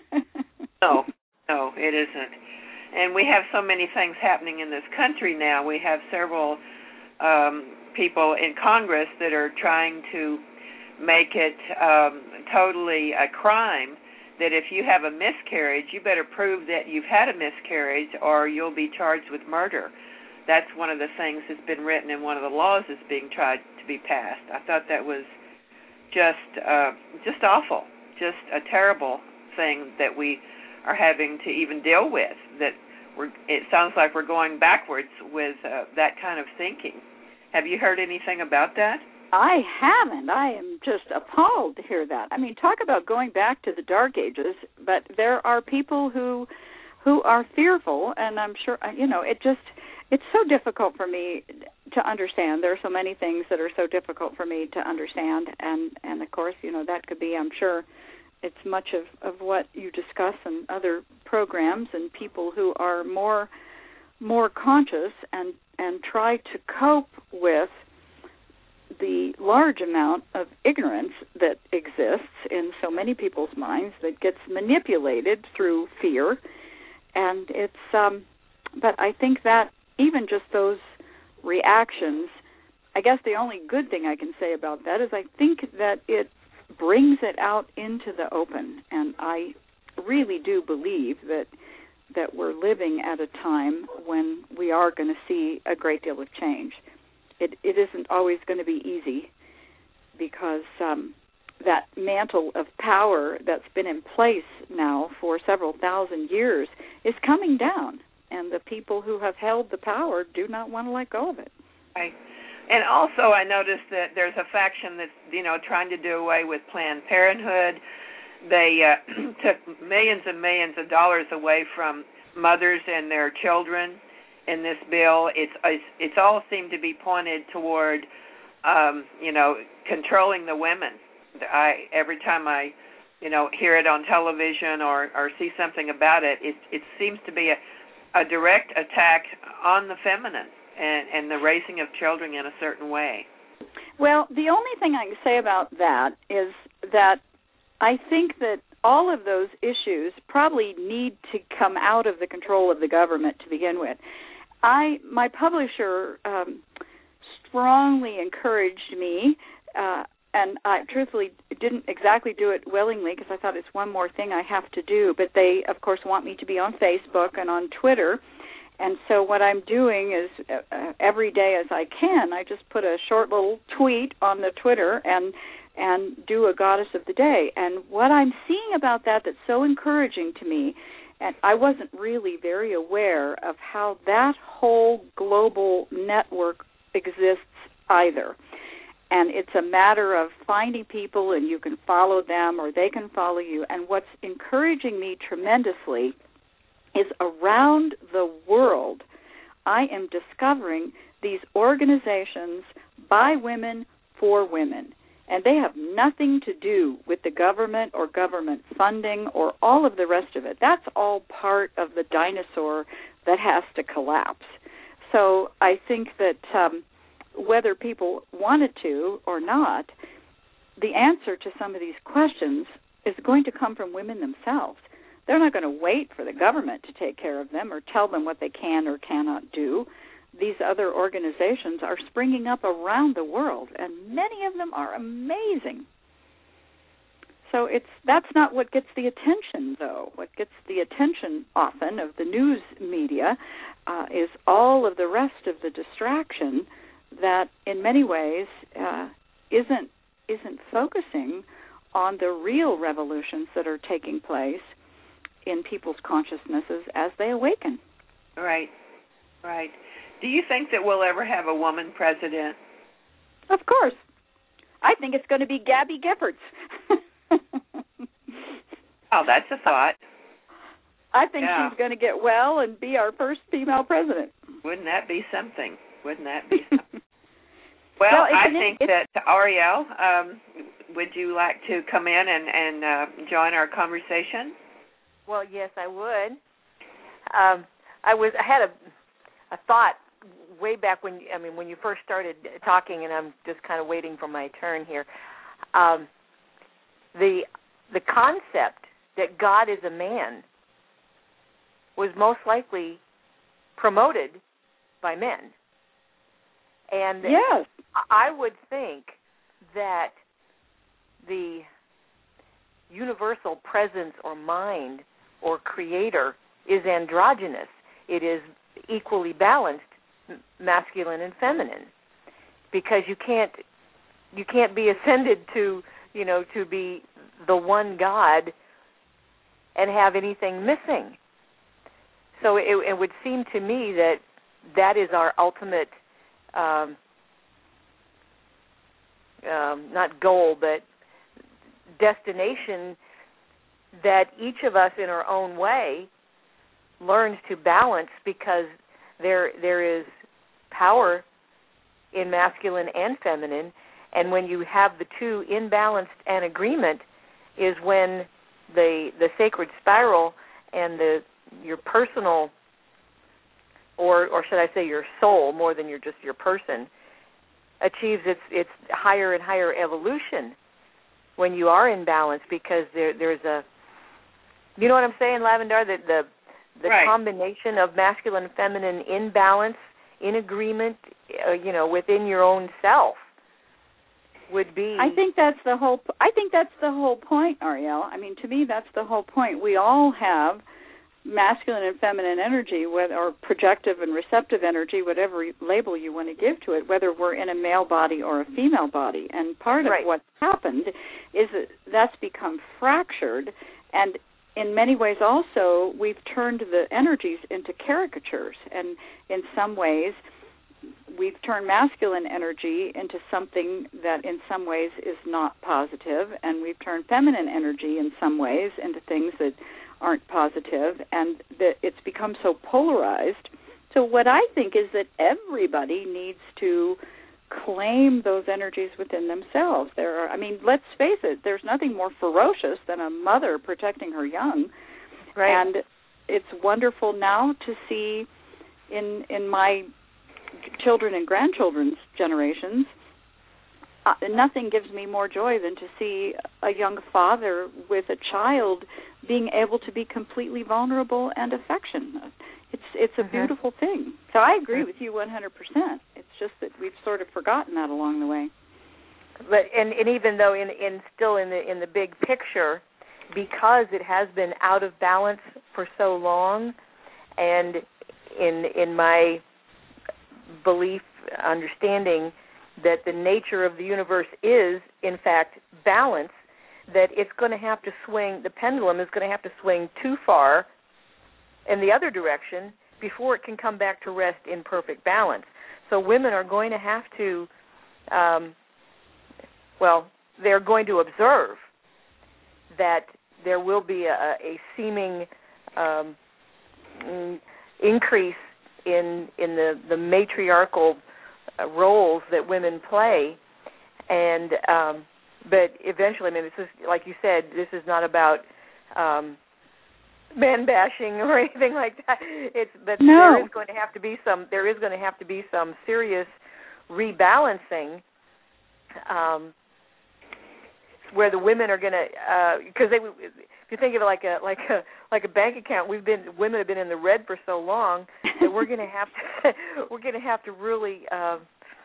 no, no, it isn't. And we have so many things happening in this country now. We have several um, people in Congress that are trying to make it um, totally a crime that if you have a miscarriage, you better prove that you've had a miscarriage or you'll be charged with murder. That's one of the things that's been written in one of the laws that's being tried to be passed. I thought that was just uh, just awful, just a terrible thing that we are having to even deal with. That we're, it sounds like we're going backwards with uh, that kind of thinking. Have you heard anything about that? I haven't. I am just appalled to hear that. I mean, talk about going back to the Dark Ages, but there are people who who are fearful, and I'm sure, you know, it just, it's so difficult for me to understand. There are so many things that are so difficult for me to understand, and, and of course, you know, that could be, I'm sure, it's much of, of what you discuss in other programs, and people who are more more conscious and, and try to cope with the large amount of ignorance that exists in so many people's minds that gets manipulated through fear. And it's, um, but I think that even just those reactions, I guess the only good thing I can say about that is I think that it brings it out into the open. And I, really do believe that that we're living at a time when we are going to see a great deal of change. It, it isn't always going to be easy because um, that mantle of power that's been in place now for several thousand years is coming down, and the people who have held the power do not want to let go of it. Right. And also I noticed that there's a faction that's, you know, trying to do away with Planned Parenthood. They uh, took millions and millions of dollars away from mothers and their children in this bill. It's it's, it's all seemed to be pointed toward, um, you know, controlling the women. I every time I, you know, hear it on television or, or see something about it, it it seems to be a, a direct attack on the feminine and, and the raising of children in a certain way. Well, the only thing I can say about that is that I think that all of those issues probably need to come out of the control of the government to begin with. I, my publisher um, strongly encouraged me, uh, and I truthfully didn't exactly do it willingly because I thought it's one more thing I have to do, but they, of course, want me to be on Facebook and on Twitter. And so what I'm doing is uh, every day as I can, I just put a short little tweet on the Twitter and and do a Goddess of the Day. And what I'm seeing about that that's so encouraging to me, and I wasn't really very aware of how that whole global network exists either. And it's a matter of finding people, and you can follow them or they can follow you. And what's encouraging me tremendously is around the world, I am discovering these organizations by women for women. And they have nothing to do with the government or government funding or all of the rest of it. That's all part of the dinosaur that has to collapse. So I think that um, whether people wanted to or not, the answer to some of these questions is going to come from women themselves. They're not going to wait for the government to take care of them or tell them what they can or cannot do. These other organizations are springing up around the world, and many of them are amazing. So it's that's not what gets the attention, though. What gets the attention often of the news media uh, is all of the rest of the distraction that, in many ways, uh, isn't isn't focusing on the real revolutions that are taking place in people's consciousnesses as they awaken. Right, right. Do you think that we'll ever have a woman president? Of course. I think it's going to be Gabby Giffords. Oh, that's a thought. I think yeah. she's going to get well and be our first female president. Wouldn't that be something? Wouldn't that be something? Well, well I an, think that, Ariel, um, would you like to come in and, and uh, join our conversation? Well, yes, I would. Um, I was. I had a, a thought way back when. I mean, when you first started talking, and I'm just kind of waiting for my turn here. Um, the the concept that God is a man was most likely promoted by men, and yes, I would think that the universal presence or mind or creator is androgynous. It is equally balanced, masculine and feminine, because you can't you can't be ascended to you know to be the one God and have anything missing. So it, it would seem to me that that is our ultimate um, um, not goal, but destination, that each of us in our own way learns to balance, because there there is power in masculine and feminine, and when you have the two in balance and agreement is when the the sacred spiral and the your personal, or or should I say your soul more than your just your person, achieves its its higher and higher evolution when you are in balance, because there there's a, you know what I'm saying, Lavendar, that the the right. combination of masculine and feminine in balance, in agreement, uh, you know, within your own self would be. I think that's the whole. I think that's the whole point, Ariel. I mean, to me, that's the whole point. We all have masculine and feminine energy, whether, or projective and receptive energy, whatever label you want to give to it, whether we're in a male body or a female body. And part of right. what's happened is that that's become fractured, and in many ways also we've turned the energies into caricatures, and in some ways we've turned masculine energy into something that in some ways is not positive, and we've turned feminine energy in some ways into things that aren't positive, and that it's become so polarized. So what I think is that everybody needs to claim those energies within themselves. There are, I mean, let's face it, there's nothing more ferocious than a mother protecting her young. Right. And it's wonderful now to see in in my children and grandchildren's generations, uh, nothing gives me more joy than to see a young father with a child being able to be completely vulnerable and affectionate. It's it's a mm-hmm. beautiful thing. So I agree with you one hundred percent. It's just that we've sort of forgotten that along the way. But and, and even though in, in still in the in the big picture, because it has been out of balance for so long, and in in my belief, understanding that the nature of the universe is, in fact, balance, that it's going to have to swing, the pendulum is going to have to swing too far in the other direction before it can come back to rest in perfect balance. So women are going to have to, um, well, they're going to observe that there will be a, a seeming um, increase in in the, the matriarchal uh, roles that women play, and um, but eventually, I mean, this is, like you said, this is not about um, man bashing or anything like that. It's but no. there is going to have to be some there is going to have to be some serious rebalancing, um, where the women are going to because uh, they if you think of it like a like a like a bank account, we've been women have been in the red for so long that we're going to have to we're going to have to really uh,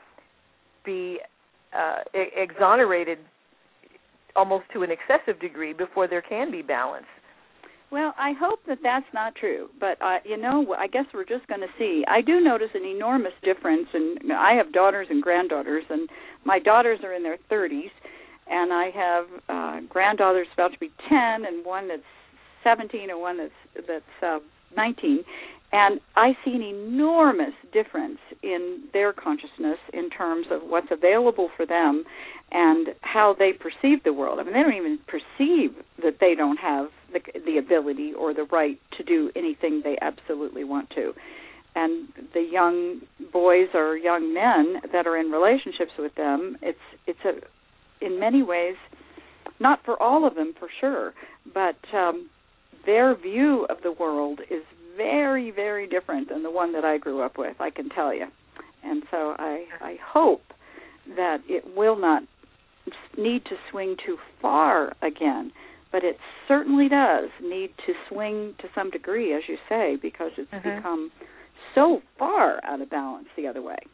be uh, exonerated almost to an excessive degree before there can be balance. Well, I hope that that's not true, but uh, you know, I guess we're just going to see. I do notice an enormous difference, and I have daughters and granddaughters, and my daughters are in their thirties, and I have uh, granddaughters about to be ten, and one that's seventeen, and one that's that's uh, nineteen, and I see an enormous difference in their consciousness in terms of what's available for them and how they perceive the world. I mean, they don't even perceive that they don't have the, the ability or the right to do anything they absolutely want to. And the young boys or young men that are in relationships with them, it's it's a, in many ways, not for all of them for sure, but um, their view of the world is very, very different than the one that I grew up with, I can tell you. And so I, I hope that it will not need to swing too far again, but it certainly does need to swing to some degree, as you say, because it's mm-hmm. become so far out of balance the other way.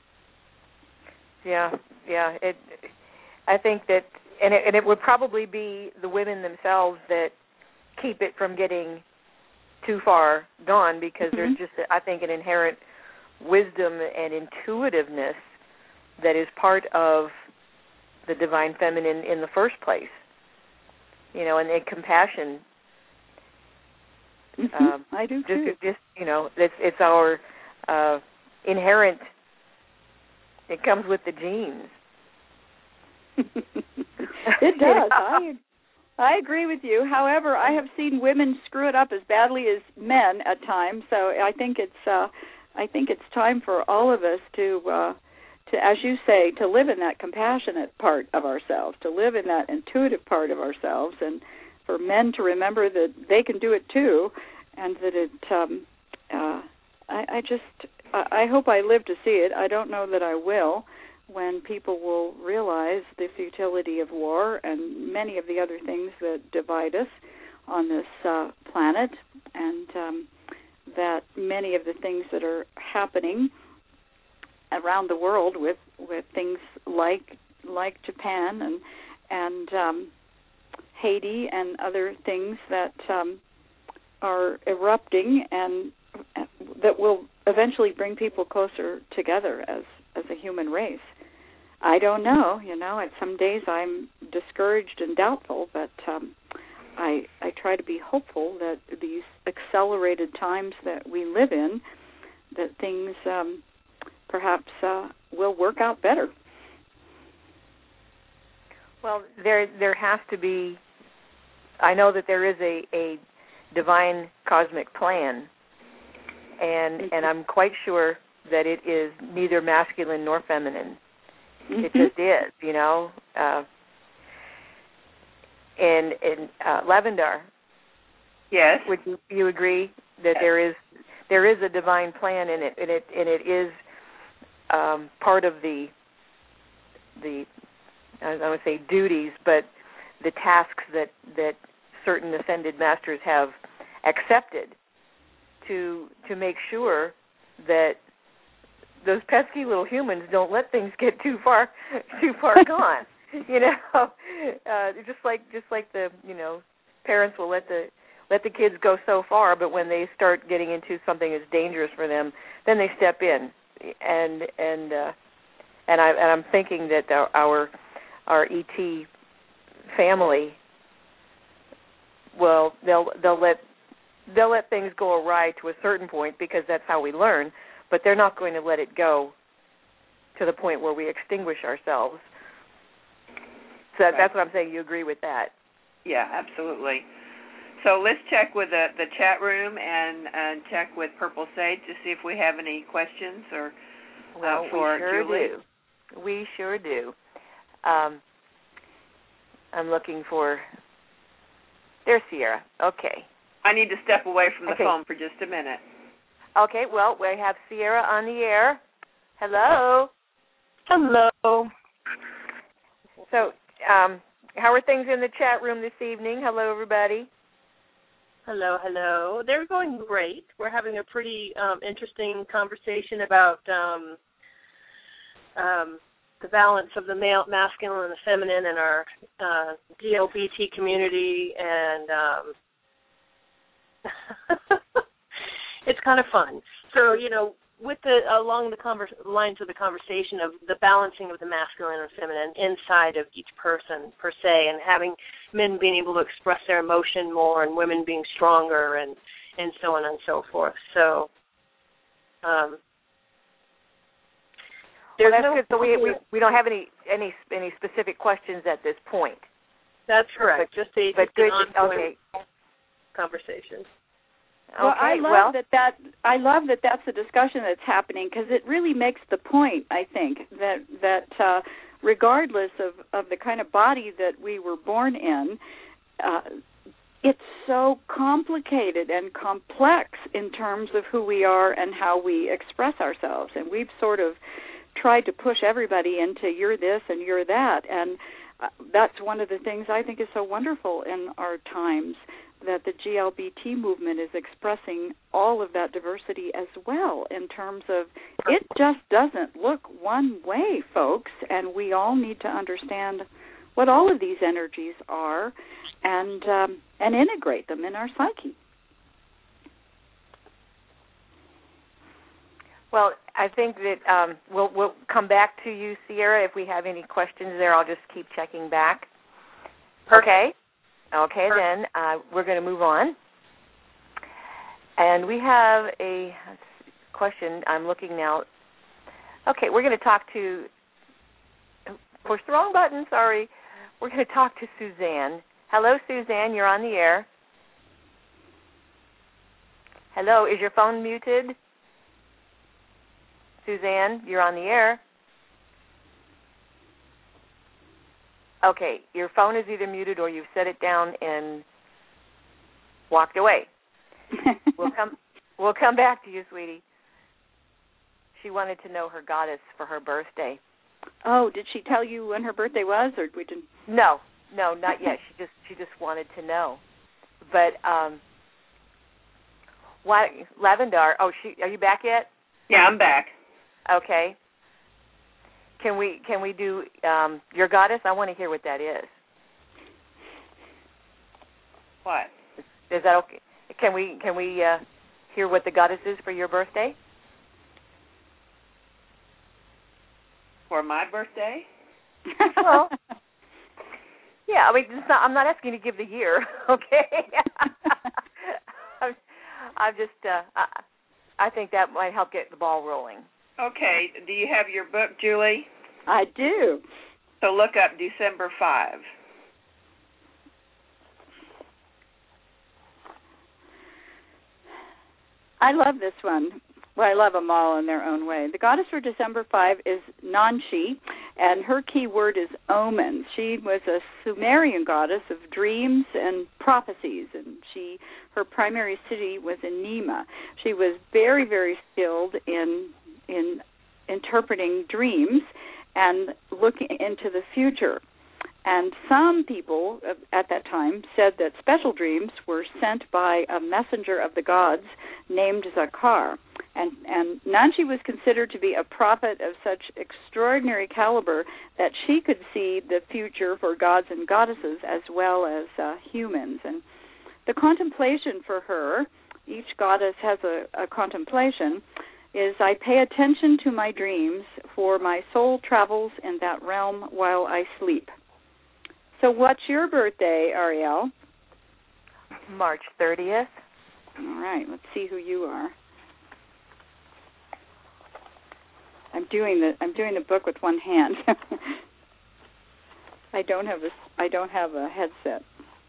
Yeah, yeah. It. I think that, and it, and it would probably be the women themselves that keep it from getting too far gone, because mm-hmm. there's just, I think, an inherent wisdom and intuitiveness that is part of the divine feminine in the first place, you know, and, and compassion. Mm-hmm. Um, I do just, too. Just, you know, it's, it's our uh, inherent. It comes with the genes. It does. Yeah. I I agree with you. However, I have seen women screw it up as badly as men at times. So I think it's uh, I think it's time for all of us to. Uh, to, as you say, to live in that compassionate part of ourselves, to live in that intuitive part of ourselves, and for men to remember that they can do it too, and that it, um, uh, I, I just, I, I hope I live to see it. I don't know that I will, when people will realize the futility of war and many of the other things that divide us on this uh, planet, and um, that many of the things that are happening around the world with, with things like like Japan and and um, Haiti and other things that um, are erupting and uh, that will eventually bring people closer together as as a human race. I don't know, you know. At some days I'm discouraged and doubtful, but um, I I try to be hopeful that these accelerated times that we live in, that things um, perhaps uh, will work out better. Well, there there has to be. I know that there is a, a divine cosmic plan, and mm-hmm. and I'm quite sure that it is neither masculine nor feminine. Mm-hmm. It just is, you know. Uh, and and uh, Lavendar. Yes. Would you, you agree that yes. there is there is a divine plan in it, and it and it is um, part of the the I don't want to say duties, but the tasks that that certain ascended masters have accepted to to make sure that those pesky little humans don't let things get too far too far gone. You know, uh, just like just like the you know parents will let the let the kids go so far, but when they start getting into something that's dangerous for them, then they step in. And and uh, and I and I'm thinking that our our, our E T family, well, they'll they'll let they'll let things go awry to a certain point because that's how we learn, but they're not going to let it go to the point where we extinguish ourselves. So right. That's what I'm saying. You agree with that? Yeah, absolutely. So let's check with the, the chat room and, and check with Purple Sage to see if we have any questions or well, uh, for we sure Julie. do. We sure do. Um, I'm looking for. There's Sierra. Okay. I need to step away from the okay. phone for just a minute. Okay. Well, we have Sierra on the air. Hello. Hello. So, um, how are things in the chat room this evening? Hello, everybody. Hello, hello. They're going great. We're having a pretty um, interesting conversation about um, um, the balance of the male, masculine, and the feminine in our uh, D L B T community, and um, it's kind of fun. So, you know, with the along the converse, lines of the conversation of the balancing of the masculine and feminine inside of each person per se, and having men being able to express their emotion more and women being stronger, and, and so on and so forth. So um, well, that's no good. So we, we we don't have any any any specific questions at this point. That's correct. But, just a but just good. An okay. Conversation. Well, okay, I love well. that, that I love that that's a discussion that's happening, because it really makes the point, I think, that that uh, regardless of, of the kind of body that we were born in, uh, it's so complicated and complex in terms of who we are and how we express ourselves. And we've sort of tried to push everybody into you're this and you're that. And uh, that's one of the things I think is so wonderful in our times, that the G L B T movement is expressing all of that diversity as well, in terms of it just doesn't look one way, folks, and we all need to understand what all of these energies are and um, and integrate them in our psyche. Well, I think that um, we'll we'll come back to you, Sierra. If we have any questions there, I'll just keep checking back. Okay. Okay, then uh, we're going to move on. And we have a question. I'm looking now. Okay, we're going to talk to, push the wrong button, sorry. We're going to talk to Suzanne. Hello, Suzanne, you're on the air. Hello, is your phone muted? Suzanne, you're on the air. Okay, your phone is either muted or you've set it down and walked away. we'll come we'll come back to you, sweetie. She wanted to know her goddess for her birthday. Oh, did she tell you when her birthday was, or we didn't? No, no, not yet. She just she just wanted to know. But um why Lavendar, oh she are you back yet? Yeah, I'm back. Okay. can we can we do um, your goddess? I want to hear what that is. What? Is that okay? Can we can we uh, hear what the goddess is for your birthday? For my birthday? Well, yeah. I mean, it's not, I'm not asking you to give the year, okay? I'm, I'm just. Uh, I, I think that might help get the ball rolling. Okay. Do you have your book, Julie? I do. So look up December fifth. I love this one. Well, I love them all in their own way. The goddess for December fifth is Nanshi, and her key word is omens. She was a Sumerian goddess of dreams and prophecies, and she her primary city was in Nema. She was very, very skilled in in interpreting dreams and looking into the future. And some people at that time said that special dreams were sent by a messenger of the gods named Zakar. And, and Nanshi was considered to be a prophet of such extraordinary caliber that she could see the future for gods and goddesses as well as uh, humans. And the contemplation for her, each goddess has a, a contemplation, is I pay attention to my dreams, for my soul travels in that realm while I sleep. So what's your birthday, Ariel? March thirtieth. All right, let's see who you are. I'm doing the I'm doing the book with one hand. I don't have a I don't have a headset.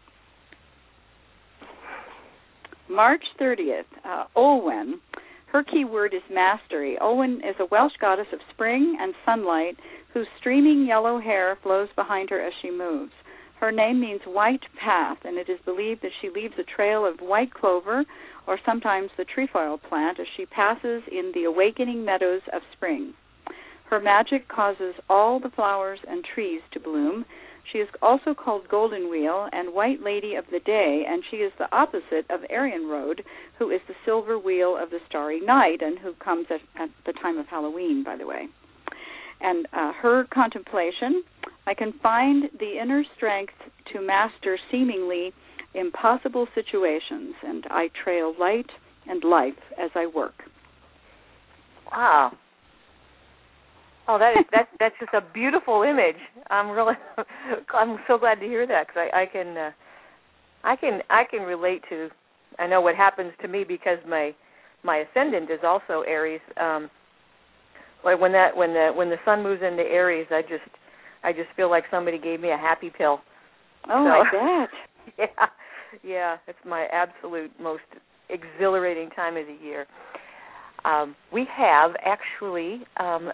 March thirtieth, uh, Olwen. Her key word is mastery. Olwen is a Welsh goddess of spring and sunlight whose streaming yellow hair flows behind her as she moves. Her name means white path, and it is believed that she leaves a trail of white clover or sometimes the trefoil plant as she passes in the awakening meadows of spring. Her magic causes all the flowers and trees to bloom. She is also called Golden Wheel and White Lady of the Day, and she is the opposite of Arianrhod, who is the silver wheel of the starry night and who comes at, at the time of Halloween, by the way. And uh, her contemplation, I can find the inner strength to master seemingly impossible situations, and I trail light and life as I work. Wow. Oh, that is that's that's just a beautiful image. I'm really, I'm so glad to hear that because I, I can, uh, I can I can relate to. I know what happens to me because my my ascendant is also Aries. Um, like when that when the when the sun moves into Aries, I just I just feel like somebody gave me a happy pill. Oh, so, I bet. Yeah, yeah, it's my absolute most exhilarating time of the year. Um, we have actually um,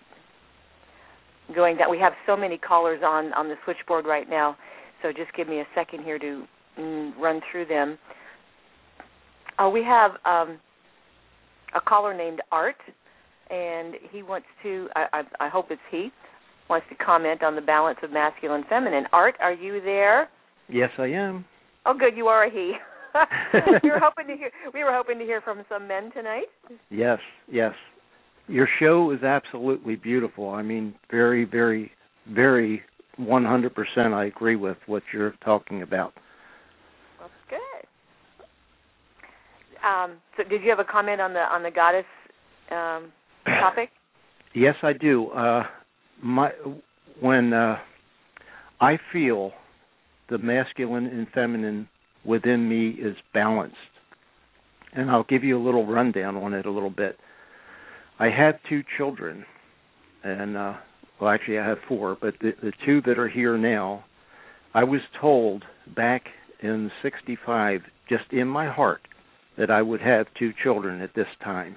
going down. We have so many callers on, on the switchboard right now, so just give me a second here to mm, run through them. Uh, we have um, a caller named Art, and he wants to. I, I, I hope it's he wants to comment on the balance of masculine and feminine. Art, are you there? Yes, I am. Oh, good. You are a he. we were hoping to hear. We were hoping to hear from some men tonight. Yes, yes. Your show is absolutely beautiful. I mean, very, very, very one hundred percent I agree with what you're talking about. That's good. Um, so, did you have a comment on the on the goddess um, topic? Yes, I do. Uh, my when uh, I feel the masculine and feminine within me is balanced, and I'll give you a little rundown on it a little bit. I have two children, and, uh, well, actually I have four, but the, the two that are here now, I was told back in sixty-five, just in my heart, that I would have two children at this time.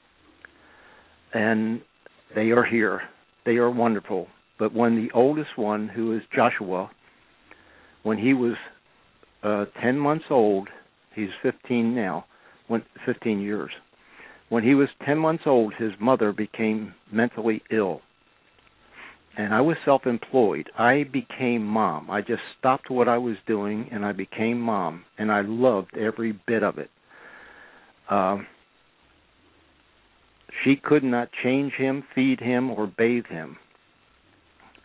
And they are here. They are wonderful. But when the oldest one, who is Joshua, when he was uh, ten months old, he's fifteen now, when, fifteen years. When he was ten months old, his mother became mentally ill. And I was self-employed. I became mom. I just stopped what I was doing, and I became mom. And I loved every bit of it. Um, she could not change him, feed him, or bathe him.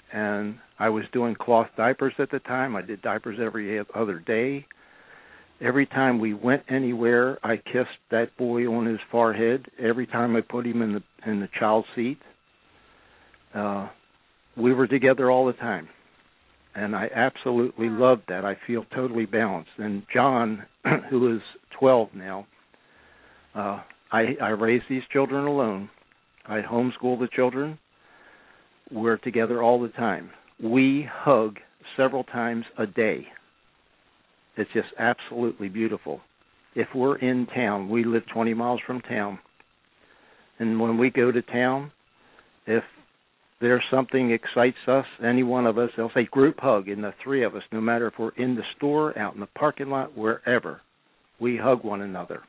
and I was doing cloth diapers at the time. I did diapers every other day. Every time we went anywhere, I kissed that boy on his forehead. Every time I put him in the in the child seat, uh, we were together all the time, and I absolutely loved that. I feel totally balanced. And John, who is twelve now, uh, I, I raised these children alone. I homeschool the children. We're together all the time. We hug several times a day. It's just absolutely beautiful. If we're in town, we live twenty miles from town, and when we go to town, if there's something excites us, any one of us, they'll say group hug, and the three of us, no matter if we're in the store, out in the parking lot, wherever, we hug one another.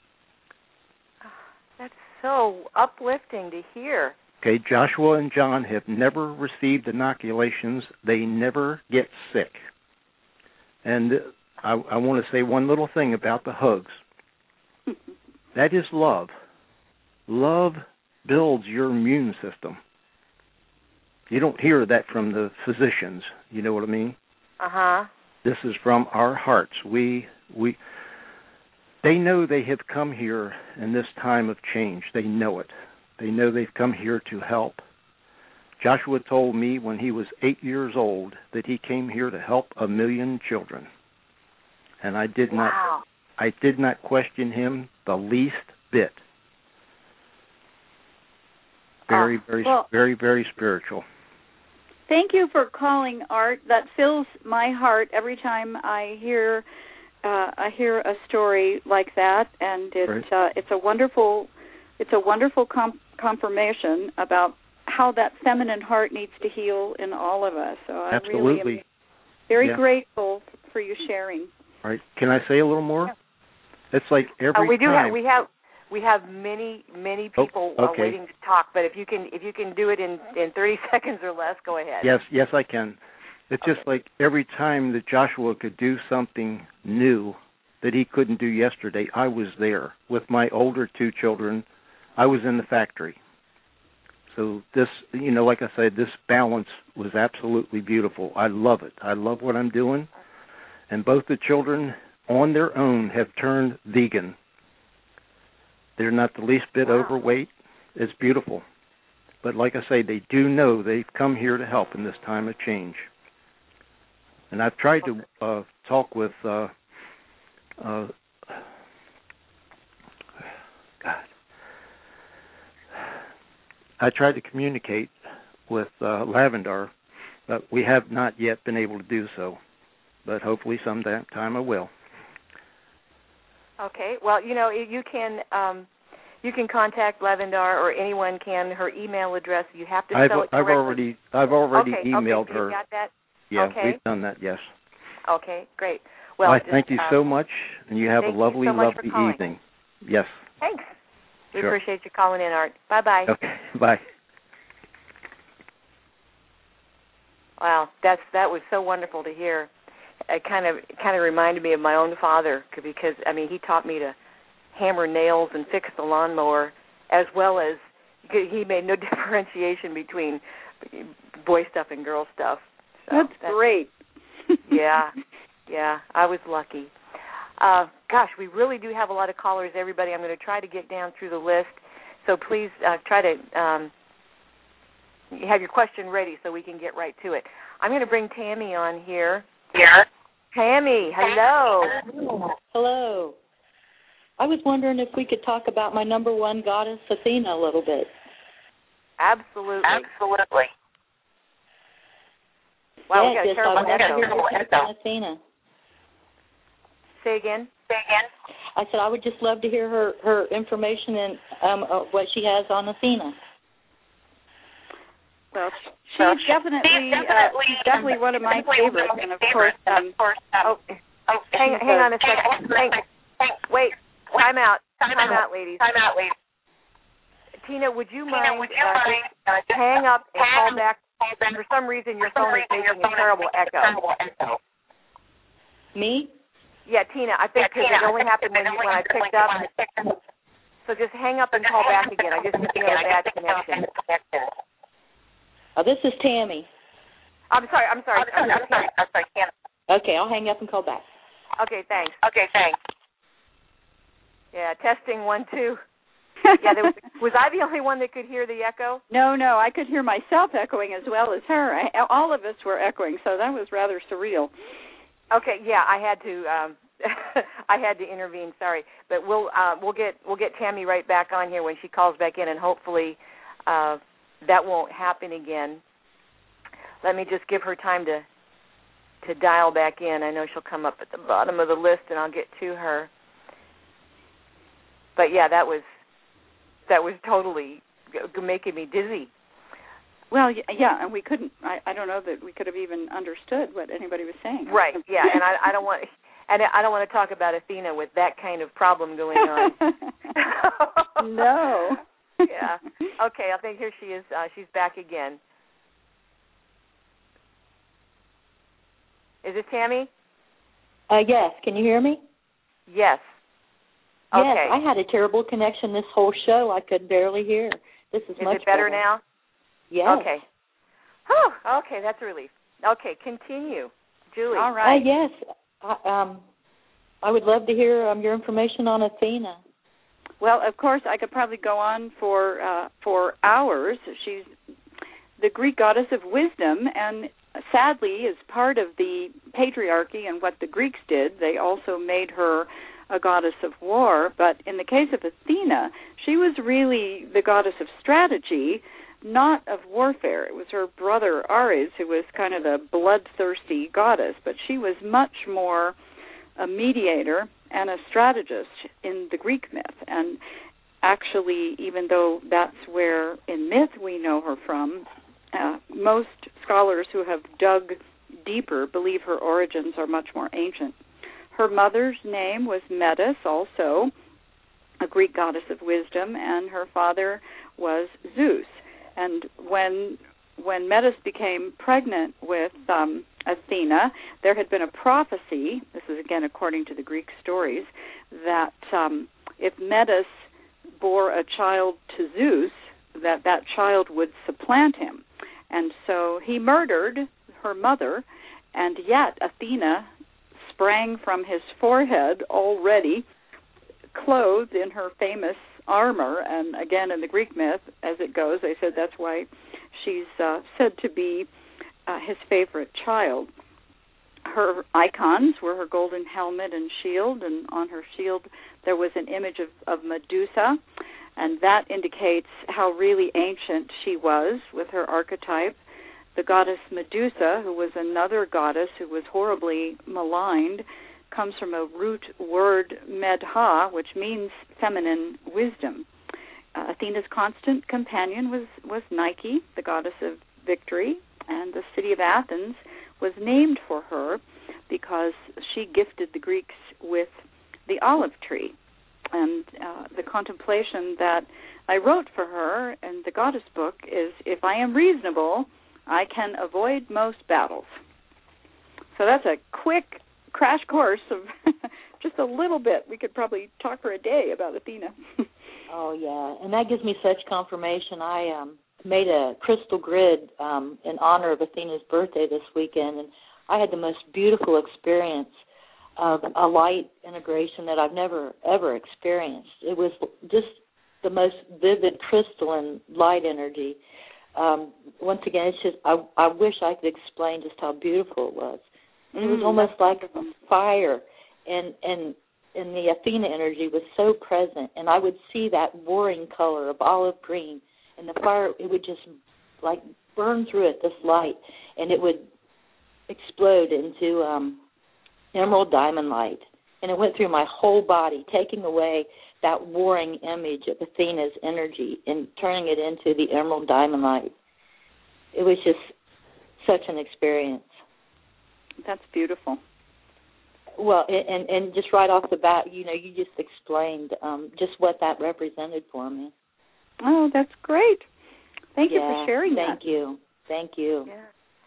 That's so uplifting to hear. Okay, Joshua and John have never received inoculations. They never get sick. And I, I want to say one little thing about the hugs. That is love. Love builds your immune system. You don't hear that from the physicians. You know what I mean? Uh-huh. This is from our hearts. We we they know they have come here in this time of change. They know it. They know they've come here to help. Joshua told me when he was eight years old that he came here to help a million children. And I did wow. not I did not question him the least bit. Very, uh, very, well, very, very spiritual. Thank you for calling, Art. That fills my heart every time I hear uh, I hear a story like that, and it's right. uh, it's a wonderful it's a wonderful com- confirmation about how that feminine heart needs to heal in all of us. So I Absolutely. really am very yeah. grateful for you sharing. All right. Can I say a little more? Yeah. It's like every uh, we do time. Have, we have we have many many people oh, okay. uh, waiting to talk. But if you can if you can do it in, in thirty seconds or less, go ahead. Yes, yes, I can. It's okay. just like every time that Joshua could do something new that he couldn't do yesterday, I was there with my older two children. I was in the factory. So this, you know, like I said, this balance was absolutely beautiful. I love it. I love what I'm doing. And both the children on their own have turned vegan. They're not the least bit wow. overweight. It's beautiful. But like I say, they do know they've come here to help in this time of change. And I've tried to uh, talk with, uh, uh, God, I tried to communicate with uh, Lavendar, but we have not yet been able to do so. But hopefully sometime I will. Okay. Well, you know, you can um, you can contact Lavendar, or anyone can. Her email address, you have to spell I've, it correctly. I've already I've already okay, emailed okay, her. You got that? Yeah, okay. we've done that. Yes. Okay. Great. Well, well I just, thank you um, so much, and you have a lovely, so lovely calling. evening. Yes. Thanks. We sure. appreciate you calling in, Art. Bye bye. Okay. Bye. Wow, that's that was so wonderful to hear. It kind of kind of reminded me of my own father, because I mean he taught me to hammer nails and fix the lawnmower, as well as he made no differentiation between boy stuff and girl stuff. So that's, that's great. yeah, yeah, I was lucky. Uh, gosh, we really do have a lot of callers, everybody. I'm going to try to get down through the list, so please uh, try to um, have your question ready so we can get right to it. I'm going to bring Tammy on here. Yeah. Tammy, hello. Hello. I was wondering if we could talk about my number one goddess, Athena, a little bit. Absolutely. Absolutely. Wow, yeah, we got a terrible echo. Athena. Say again? Say again? I said I would just love to hear her, her information and um, uh, what she has on Athena. Well, she's well, definitely, she's definitely, uh, she's definitely one of my favorites, and of course, um, oh, oh, hang, hang on a second. Hang, wait, time out, time out, ladies. Time out, ladies. Tina, would you Tina, mind, would you uh, mind uh, just hang up and call back? For some reason, your phone is making a terrible echo. Me? Yeah, Tina, I think because it only happened when, you, when I picked up. So just hang up and call back again. I just think we have a bad connection. Oh, this is Tammy. I'm sorry. I'm sorry. I'm sorry. I'm sorry. I'm sorry. Can't. Okay, I'll hang up and call back. Okay, thanks. Okay, thanks. Yeah, testing one, two. Yeah, there was, was I the only one that could hear the echo? No, no, I could hear myself echoing as well as her. I, all of us were echoing, so that was rather surreal. Okay, yeah, I had to. Um, I had to intervene. Sorry, but we'll uh, we'll get we'll get Tammy right back on here when she calls back in, and hopefully uh, that won't happen again. Let me just give her time to to dial back in. I know she'll come up at the bottom of the list, and I'll get to her. But yeah, that was. That was totally making me dizzy. Well, yeah, and we couldn't. I, I don't know that we could have even understood what anybody was saying. Right. Yeah, and I, I don't want, and I don't want to talk about Athena with that kind of problem going on. No. Yeah. Okay. I think here she is. Uh, she's back again. Is it Tammy? Uh, yes. Can you hear me? Yes. Yes, okay. I had a terrible connection this whole show. I could barely hear. This is, is much it better, better now? Yes. Okay. Whew, okay, that's a relief. Okay, continue. Julie. All right. Uh, yes. I, um, I would love to hear um, your information on Athena. Well, of course, I could probably go on for uh, for hours. She's the Greek goddess of wisdom, and sadly, as part of the patriarchy and what the Greeks did, they also made her a goddess of war. But in the case of Athena, she was really the goddess of strategy, not of warfare. It was her brother Ares who was kind of the bloodthirsty goddess, but she was much more a mediator and a strategist in the Greek myth. And actually, even though that's where in myth we know her from, uh, most scholars who have dug deeper believe her origins are much more ancient. Her mother's name was Metis, also a Greek goddess of wisdom, and her father was Zeus. And when when Metis became pregnant with um, Athena, there had been a prophecy, this is again according to the Greek stories, that um, if Metis bore a child to Zeus, that that child would supplant him. And so he murdered her mother, and yet Athena sprang from his forehead already, clothed in her famous armor. And again, in the Greek myth, as it goes, they said that's why she's uh, said to be uh, his favorite child. Her icons were her golden helmet and shield, and on her shield there was an image of, of Medusa, and that indicates how really ancient she was with her archetype. The goddess Medusa, who was another goddess who was horribly maligned, comes from a root word medha, which means feminine wisdom. Uh, Athena's constant companion was, was Nike, the goddess of victory, and the city of Athens was named for her because she gifted the Greeks with the olive tree. And uh, the contemplation that I wrote for her in the Goddess book is, if I am reasonable, I can avoid most battles. So that's a quick crash course of just a little bit. We could probably talk for a day about Athena. Oh, yeah, and that gives me such confirmation. I um, made a crystal grid um, in honor of Athena's birthday this weekend, and I had the most beautiful experience of a light integration that I've never, ever experienced. It was just the most vivid crystalline light energy. Um, once again, it's just, I, I wish I could explain just how beautiful it was. And it was Mm, almost like a fire, and, and and the Athena energy was so present, and I would see that warring color of olive green, and the fire, it would just like burn through it, this light, and it would explode into um, emerald diamond light, and it went through my whole body, taking away that warring image of Athena's energy and turning it into the emerald diamond light. It was just such an experience. That's beautiful. Well, and and just right off the bat, you know, you just explained um, just what that represented for me. Oh, that's great. Thank yeah, you for sharing thank that. Thank you. Thank you. Yeah.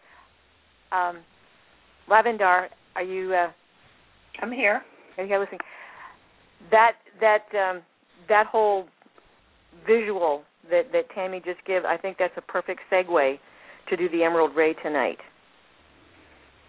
Um, Lavendar, are you? Uh, I'm here. Are you listening? That that um, that whole visual that, that Tammy just gave, I think that's a perfect segue to do the Emerald Ray tonight.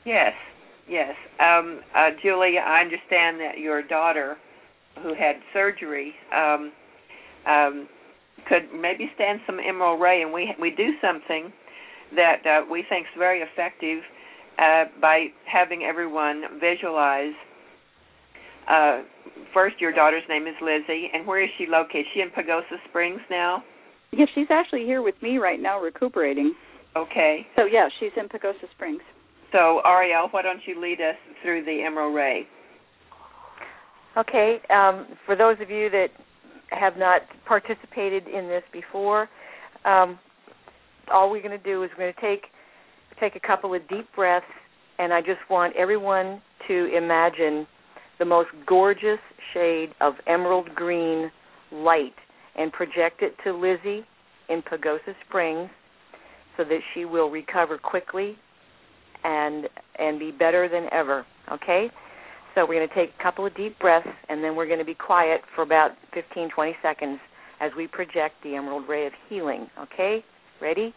Yes, yes. Um, uh, Julie, I understand that your daughter, who had surgery, um, um, could maybe stand some Emerald Ray, and we we do something that uh, we think is very effective uh, by having everyone visualize. Uh, first, your daughter's name is Lizzie, and where is she located? Is she in Pagosa Springs now? Yeah, she's actually here with me right now recuperating. Okay. So, yeah, she's in Pagosa Springs. So, Ariel, why don't you lead us through the Emerald Ray? Okay. Um, for those of you that have not participated in this before, um, all we're going to do is we're going to take take a couple of deep breaths, and I just want everyone to imagine the most gorgeous shade of emerald green light and project it to Lizzie in Pagosa Springs so that she will recover quickly and and be better than ever, okay? So we're going to take a couple of deep breaths, and then we're going to be quiet for about fifteen, twenty seconds as we project the emerald ray of healing, okay? Ready?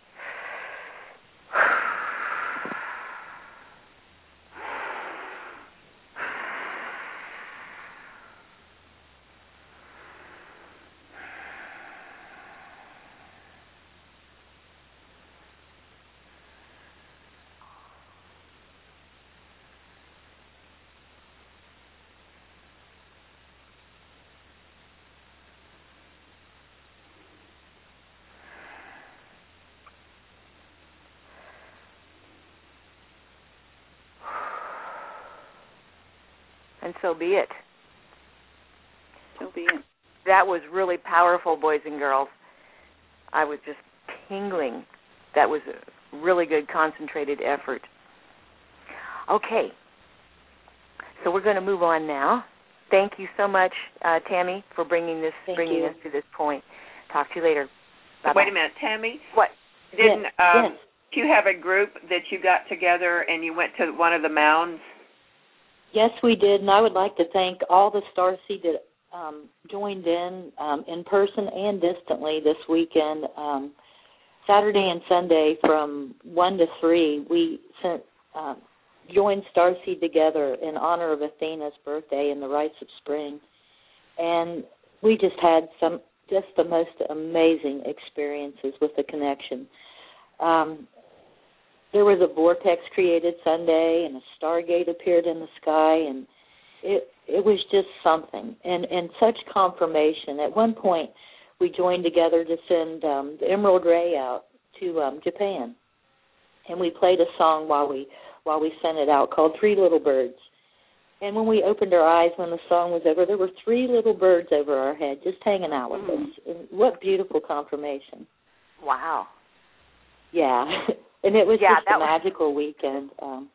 And so be it. So be it. That was really powerful, boys and girls. I was just tingling. That was a really good concentrated effort. Okay. So we're going to move on now. Thank you so much, uh, Tammy, for bringing this Thank bringing you. us to this point. Talk to you later. Bye-bye. Wait a minute, Tammy. What? Didn't Yes, um, yes. you have a group that you got together and you went to one of the mounds? Yes, we did, and I would like to thank all the Starseed that um, joined in um, in person and distantly this weekend. Um, Saturday and Sunday from one to three, we sent uh, joined Starseed together in honor of Athena's birthday and the rites of spring, and we just had some just the most amazing experiences with the connection. Um, There was a vortex created Sunday, and a stargate appeared in the sky, and it it was just something, and, and such confirmation. At one point, we joined together to send um, the Emerald Ray out to um, Japan, and we played a song while we while we sent it out called Three Little Birds. And when we opened our eyes when the song was over, there were three little birds over our head just hanging out with mm. us. And what beautiful confirmation. Wow. Yeah. And it was yeah, just a was... magical weekend. Um,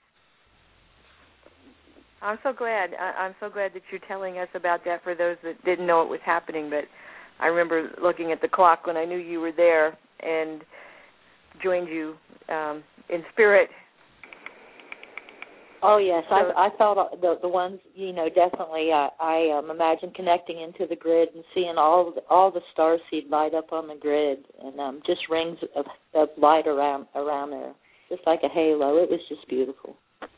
I'm so glad. I, I'm so glad that you're telling us about that for those that didn't know it was happening. But I remember looking at the clock when I knew you were there and joined you um, in spirit. Oh yes, so, I, I felt the the ones you know definitely. I, I um, imagine connecting into the grid and seeing all the, all the starseed light up on the grid and um, just rings of, of light around around there, just like a halo. It was just beautiful.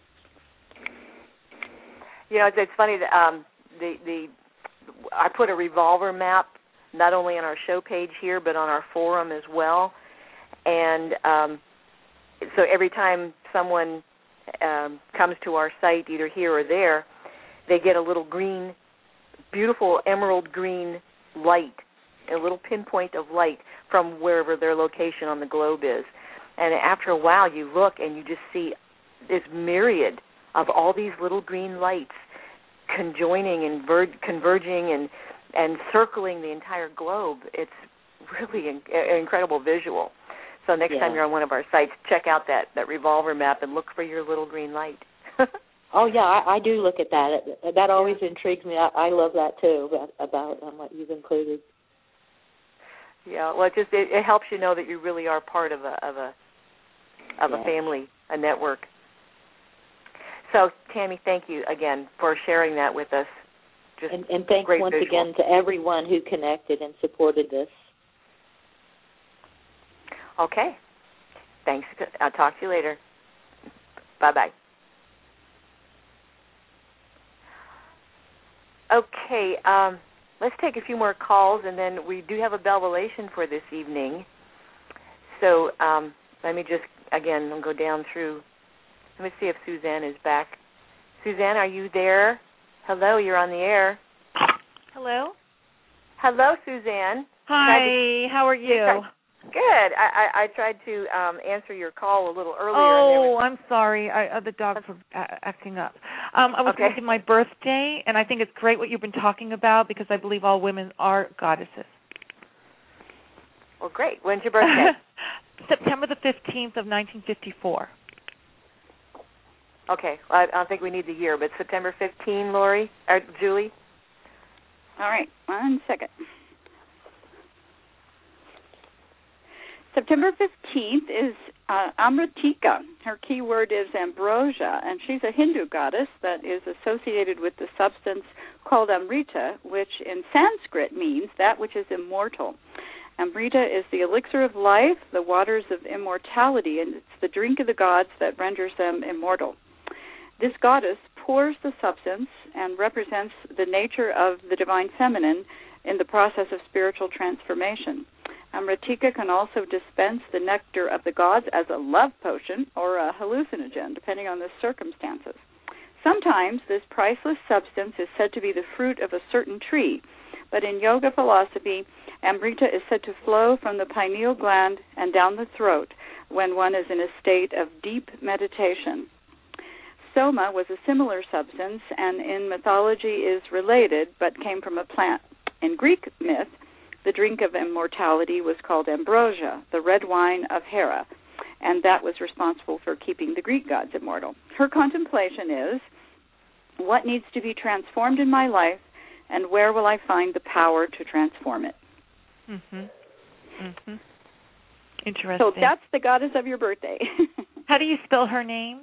You know, it's, it's funny that um, the the I put a revolver map not only on our show page here but on our forum as well, and um, so every time someone Um, comes to our site, either here or there, they get a little green, beautiful emerald green light, a little pinpoint of light from wherever their location on the globe is. And after a while, you look and you just see this myriad of all these little green lights conjoining and ver- converging and, and circling the entire globe. It's really an, an incredible visual. So next yeah. time you're on one of our sites, check out that, that revolver map and look for your little green light. Oh, yeah, I, I do look at that. It, that always intrigues me. I, I love that, too, about, about um, what you've included. Yeah, well, it just it, it helps you know that you really are part of a of a of yes. a family, a network. So, Tammy, thank you again for sharing that with us. Just and, and thanks great once visual. again to everyone who connected and supported this. Okay. Thanks. I'll talk to you later. Bye-bye. Okay, um, let's take a few more calls, and then we do have a Belvelation for this evening. So um, let me just, again, I'll go down through. Let me see if Suzanne is back. Suzanne, are you there? Hello, you're on the air. Hello? Hello, Suzanne. Hi, to, how are you? Good. I, I, I tried to um, answer your call a little earlier. Oh, was... I'm sorry. I, uh, the dogs were uh, acting up. Um, I was okay. going to my birthday, and I think it's great what you've been talking about because I believe all women are goddesses. Well, great. When's your birthday? September the fifteenth of nineteen fifty-four. Okay. Well, I don't think we need the year, but September fifteenth, Lori, or Julie? All right. One second. September fifteenth is uh, Amritika. Her key word is ambrosia, and she's a Hindu goddess that is associated with the substance called Amrita, which in Sanskrit means that which is immortal. Amrita is the elixir of life, the waters of immortality, and it's the drink of the gods that renders them immortal. This goddess pours the substance and represents the nature of the divine feminine in the process of spiritual transformation. Amritika can also dispense the nectar of the gods as a love potion or a hallucinogen, depending on the circumstances. Sometimes this priceless substance is said to be the fruit of a certain tree, but in yoga philosophy, Amrita is said to flow from the pineal gland and down the throat when one is in a state of deep meditation. Soma was a similar substance and in mythology is related but came from a plant. In Greek myth, the drink of immortality was called ambrosia, the red wine of Hera, and that was responsible for keeping the Greek gods immortal. Her contemplation is, what needs to be transformed in my life, and where will I find the power to transform it? Mm-hmm. Mm-hmm. Interesting. So that's the goddess of your birthday. How do you spell her name?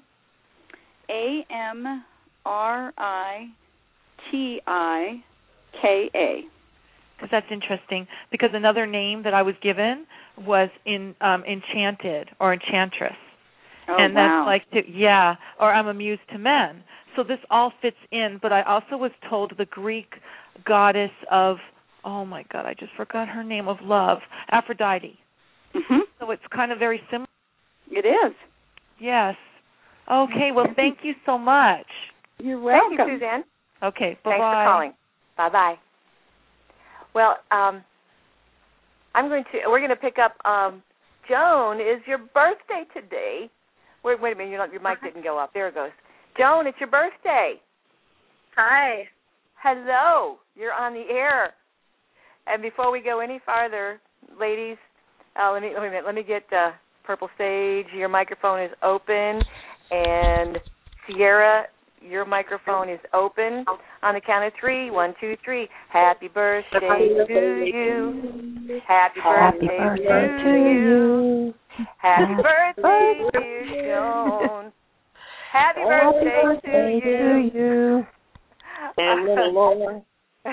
A M R I T I K A. Because that's interesting. Because another name that I was given was in um, enchanted or enchantress. Oh, and wow. that's like, to, yeah, or I'm amused to men. So this all fits in. But I also was told the Greek goddess of, oh, my God, I just forgot her name, of love, Aphrodite. Mm-hmm. So it's kind of very similar. It is. Yes. Okay, well, thank you so much. You're welcome. Thank you, Suzanne. Okay, bye-bye. Thanks for calling. Bye-bye. Well, um, I'm going to. We're going to pick up. Um, Joan, is your birthday today? Wait, wait a minute. You're not, your mic didn't go up. There it goes. Joan, it's your birthday. Hi. Hello. You're on the air. And before we go any farther, ladies, uh, let me wait a minute. Let me get uh, Purple Sage. Your microphone is open, and Sierra, your microphone is open. On the count of three, one, two, three. Happy birthday to you. Happy birthday to you. Happy birthday, dear Joan. Happy birthday to you. And little Laura.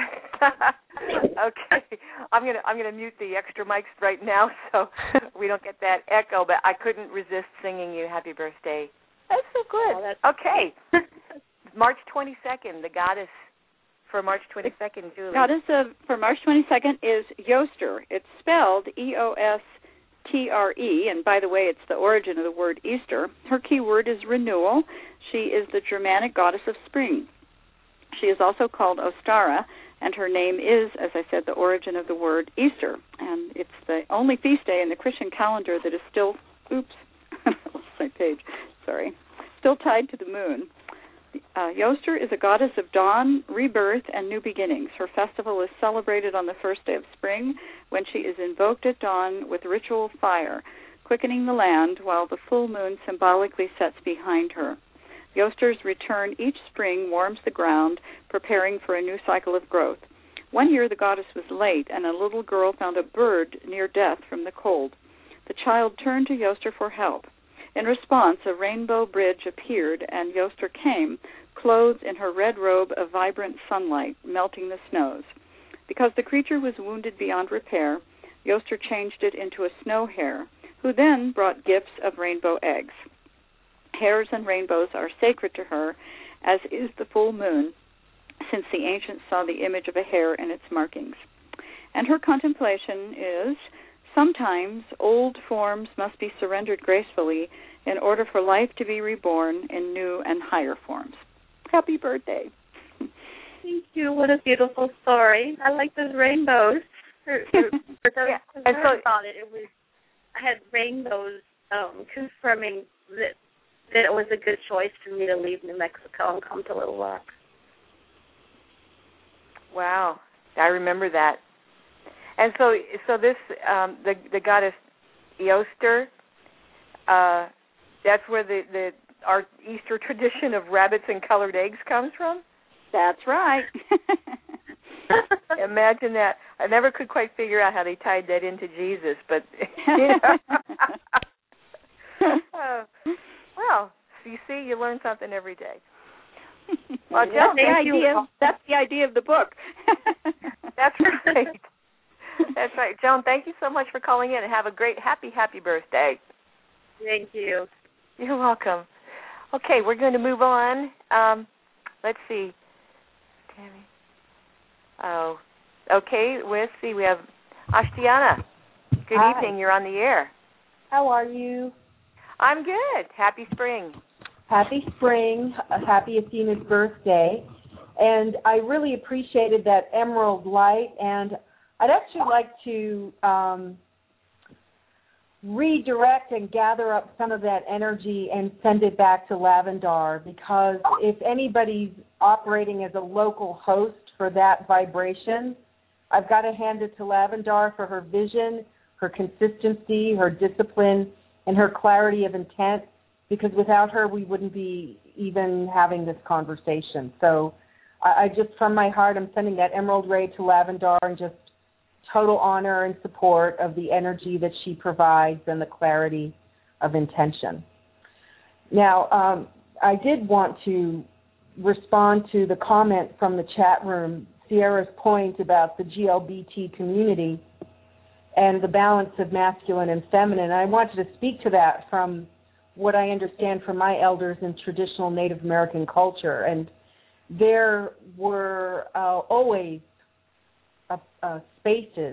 Okay, I'm gonna I'm gonna mute the extra mics right now so we don't get that echo. But I couldn't resist singing you happy birthday. That's so good. Oh, that's okay. March twenty-second, the goddess for March twenty-second, Julie. Goddess of, for March twenty-second is Yoster. It's spelled E O S T R E, and by the way, it's the origin of the word Easter. Her key word is renewal. She is the Germanic goddess of spring. She is also called Ostara, and her name is, as I said, the origin of the word Easter. And it's the only feast day in the Christian calendar that is still, oops, I lost my page, sorry, still tied to the moon. Uh, Yoster is a goddess of dawn, rebirth, and new beginnings. Her festival is celebrated on the first day of spring when she is invoked at dawn with ritual fire, quickening the land while the full moon symbolically sets behind her. Yoster's return each spring warms the ground, preparing for a new cycle of growth. One year the goddess was late, and a little girl found a bird near death from the cold. The child turned to Yoster for help. In response, a rainbow bridge appeared, and Yoster came, clothed in her red robe of vibrant sunlight, melting the snows. Because the creature was wounded beyond repair, Yoster changed it into a snow hare, who then brought gifts of rainbow eggs. Hares and rainbows are sacred to her, as is the full moon. since the ancients saw the image of a hare in its markings. And her contemplation is, sometimes old forms must be surrendered gracefully in order for life to be reborn in new and higher forms. Happy birthday. Thank you. What a beautiful story. I like those rainbows. For, for, for those yeah. who And heard so, about it, it was, I had rainbows um, confirming that, that it was a good choice for me to leave New Mexico and come to Little Rock. Wow. I remember that. And so, so this um, the the goddess Eostre, uh, that's where the, the our Easter tradition of rabbits and colored eggs comes from. That's right. Imagine that. I never could quite figure out how they tied that into Jesus, but you know. uh, well, you see, you learn something every day. Well, Joan, that's the idea. That's the idea of the book. That's right. That's right. Joan, thank you so much for calling in, and have a great, happy, happy birthday. Thank you. You're welcome. Okay, we're going to move on. Um, let's see. Tammy. Oh, okay. Let's see. We have Ashtiana. Good Hi. evening. You're on the air. How are you? I'm good. Happy spring. Happy spring. Uh, happy Athena's birthday. And I really appreciated that emerald light. And I'd actually like to um, redirect and gather up some of that energy and send it back to Lavendar, because if anybody's operating as a local host for that vibration, I've got to hand it to Lavendar for her vision, her consistency, her discipline, and her clarity of intent, because without her we wouldn't be even having this conversation. So I, I just, from my heart, I'm sending that emerald ray to Lavendar and just total honor and support of the energy that she provides and the clarity of intention. Now, um, I did want to respond to the comment from the chat room, Sierra's point about the G L B T community and the balance of masculine and feminine. I wanted to speak to that from what I understand from my elders in traditional Native American culture. And there were uh, always uh, uh, spaces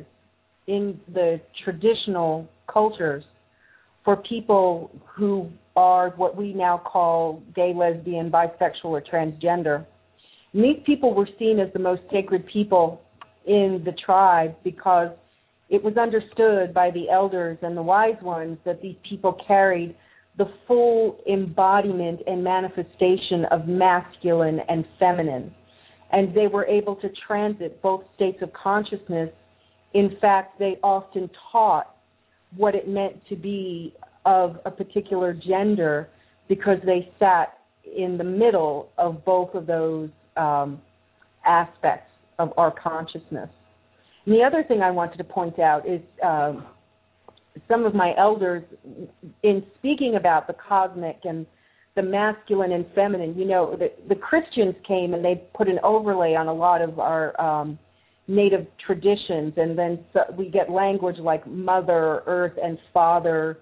in the traditional cultures for people who are what we now call gay, lesbian, bisexual, or transgender. And these people were seen as the most sacred people in the tribe because it was understood by the elders and the wise ones that these people carried the full embodiment and manifestation of masculine and feminine. And they were able to transit both states of consciousness. In fact, they often taught what it meant to be of a particular gender because they sat in the middle of both of those um, aspects of our consciousness. And the other thing I wanted to point out is um, some of my elders, in speaking about the cosmic and the masculine and feminine, you know, the, the Christians came and they put an overlay on a lot of our um, native traditions, and then so we get language like Mother Earth and Father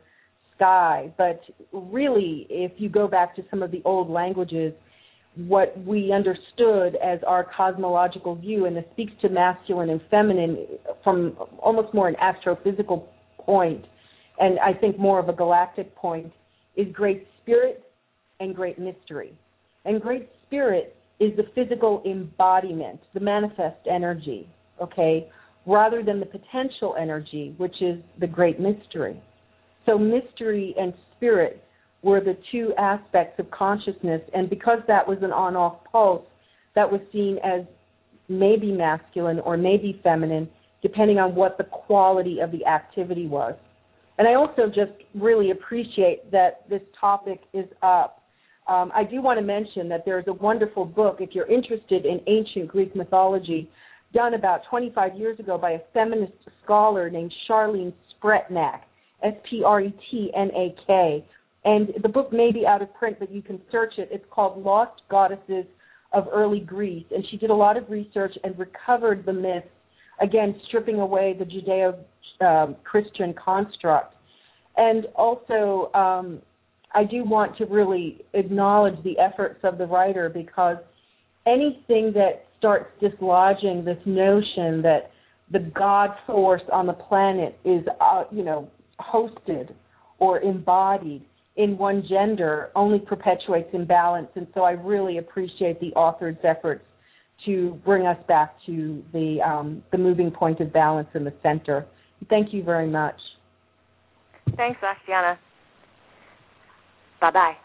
Sky. But really, if you go back to some of the old languages, what we understood as our cosmological view, and this speaks to masculine and feminine from almost more an astrophysical point, and I think more of a galactic point, is Great Spirit and Great Mystery. And Great Spirit is the physical embodiment, the manifest energy, okay, rather than the potential energy, which is the Great Mystery. So mystery and spirit were the two aspects of consciousness, and because that was an on-off pulse, that was seen as maybe masculine or maybe feminine, depending on what the quality of the activity was. And I also just really appreciate that this topic is up. Um, I do want to mention that there's a wonderful book, if you're interested in ancient Greek mythology, done about twenty-five years ago by a feminist scholar named Charlene Spretnak, S P R E T N A K. And the book may be out of print, but you can search it. It's called Lost Goddesses of Early Greece. And she did a lot of research and recovered the myths, again, stripping away the Judeo-Christian um, construct. And also, um, I do want to really acknowledge the efforts of the writer, because anything that starts dislodging this notion that the God force on the planet is, uh, you know, hosted or embodied in one gender only perpetuates imbalance. And so I really appreciate the author's efforts to bring us back to the um, the moving point of balance in the center. Thank you very much. Thanks, Ashtiana. Bye-bye.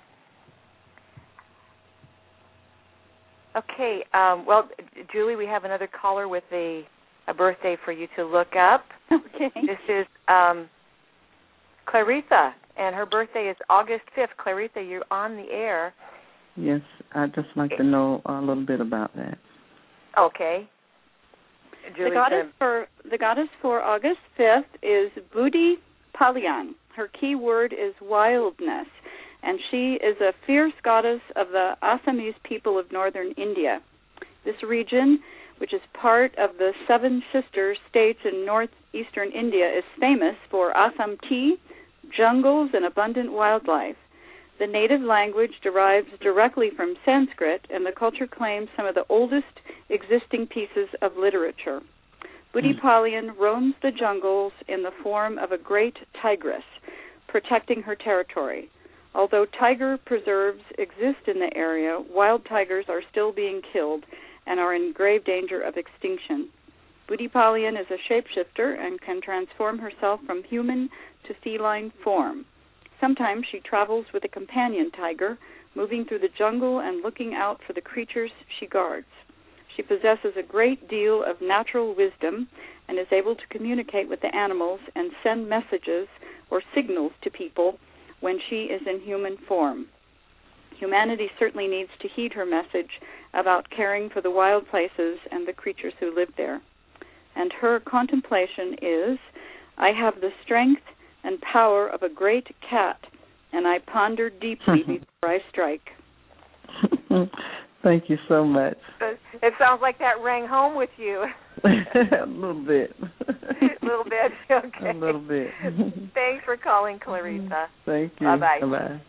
Okay, um, well, Julie, we have another caller with a, a birthday for you to look up. Okay. This is um, Claritha, and her birthday is August fifth. Claritha, you're on the air. Yes, I'd just like to know a little bit about that. Okay. Julie, the goddess for the goddess for August fifth is Budi Palian. Her key word is wildness, and she is a fierce goddess of the Assamese people of northern India. This region, which is part of the Seven Sister states in northeastern India, is famous for Assam tea, jungles, and abundant wildlife. The native language derives directly from Sanskrit, and the culture claims some of the oldest existing pieces of literature. Budi Palian roams the jungles in the form of a great tigress, protecting her territory. Although tiger preserves exist in the area, wild tigers are still being killed and are in grave danger of extinction. Budi Palian is a shapeshifter and can transform herself from human to feline form. Sometimes she travels with a companion tiger, moving through the jungle and looking out for the creatures she guards. She possesses a great deal of natural wisdom and is able to communicate with the animals and send messages or signals to people when she is in human form. Humanity certainly needs to heed her message about caring for the wild places and the creatures who live there. And her contemplation is, I have the strength and power of a great cat, and I ponder deeply before I strike. Thank you so much. It sounds like that rang home with you. A little bit. A little bit, okay. A little bit. Thanks for calling, Claritha. Thank you. Bye-bye. Bye-bye.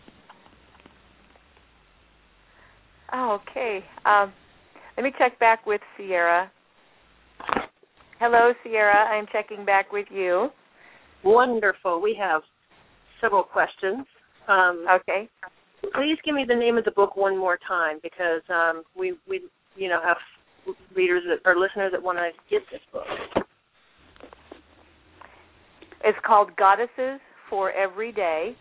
Oh, okay. Um, let me check back with Sierra. Hello, Sierra. I'm checking back with you. Wonderful. We have several questions. Um, okay. Please give me the name of the book one more time, because um, we, we, you know, have readers that, or listeners that want to get this book. It's called Goddesses for Every Day,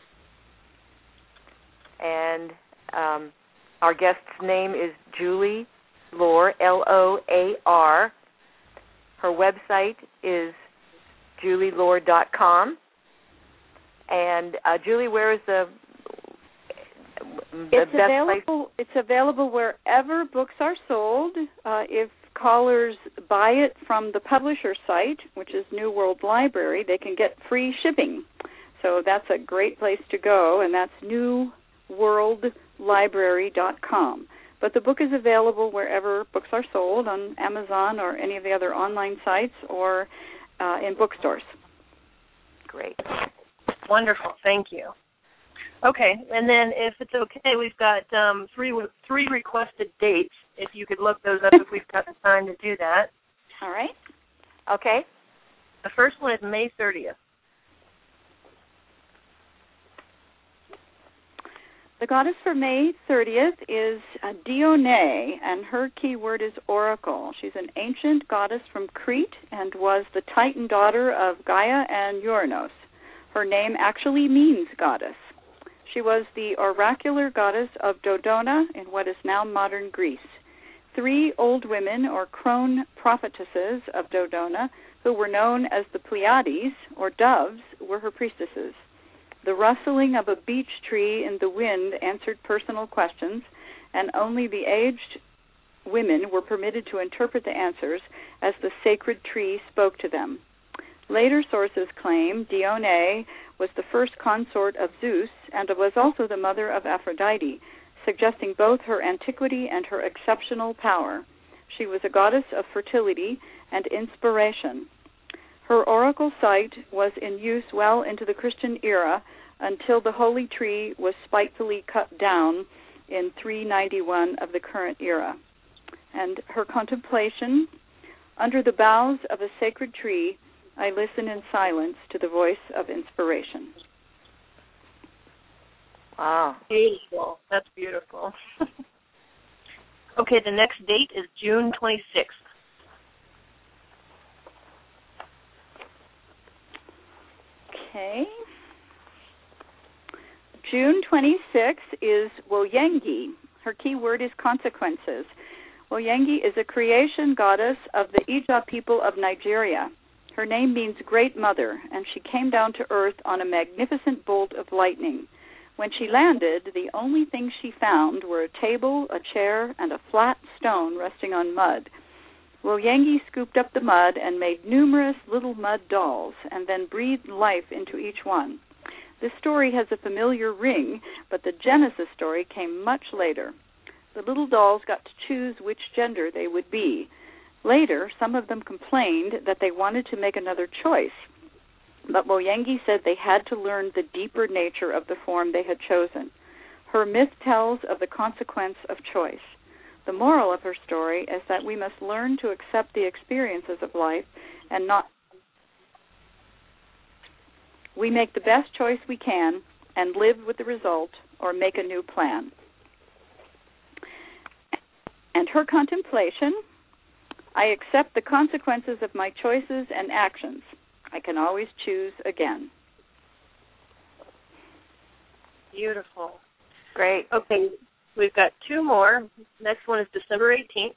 and um, our guest's name is Julie Loar, L O A R. Her website is julie loar dot com. And uh, Julie, where is the The it's best available. Place? It's available wherever books are sold. Uh, if callers buy it from the publisher site, which is New World Library, they can get free shipping. So that's a great place to go, and that's new world library dot com. But the book is available wherever books are sold, on Amazon or any of the other online sites, or uh, in bookstores. Great. Wonderful. Thank you. Okay, and then if it's okay, we've got um, three three requested dates. If you could look those up, if we've got the time to do that. All right. Okay. The first one is May thirtieth. The goddess for May thirtieth is uh, Dione, and her key word is oracle. She's an ancient goddess from Crete and was the Titan daughter of Gaia and Uranos. Her name actually means goddess. She was the oracular goddess of Dodona in what is now modern Greece. Three old women, or crone prophetesses of Dodona, who were known as the Pleiades, or doves, were her priestesses. The rustling of a beech tree in the wind answered personal questions, and only the aged women were permitted to interpret the answers as the sacred tree spoke to them. Later sources claim Dione was the first consort of Zeus and was also the mother of Aphrodite, suggesting both her antiquity and her exceptional power. She was a goddess of fertility and inspiration. Her oracle site was in use well into the Christian era until the holy tree was spitefully cut down in three ninety-one of the current era. And her contemplation: under the boughs of a sacred tree, I listen in silence to the voice of inspiration. Wow. Beautiful. That's beautiful. Okay, the next date is June twenty-sixth. Okay. June twenty-sixth is Woyengi. Her key word is consequences. Woyengi is a creation goddess of the Ija people of Nigeria. Her name means great mother, and she came down to earth on a magnificent bolt of lightning. When she landed, the only things she found were a table, a chair, and a flat stone resting on mud. Woyengi scooped up the mud and made numerous little mud dolls, and then breathed life into each one. This story has a familiar ring, but the Genesis story came much later. The little dolls got to choose which gender they would be. Later, some of them complained that they wanted to make another choice, but Woyengi said they had to learn the deeper nature of the form they had chosen. Her myth tells of the consequence of choice. The moral of her story is that we must learn to accept the experiences of life and not. We make the best choice we can and live with the result or make a new plan. And her contemplation: I accept the consequences of my choices and actions. I can always choose again. Beautiful. Great. Okay, we've got two more. Next one is December eighteenth.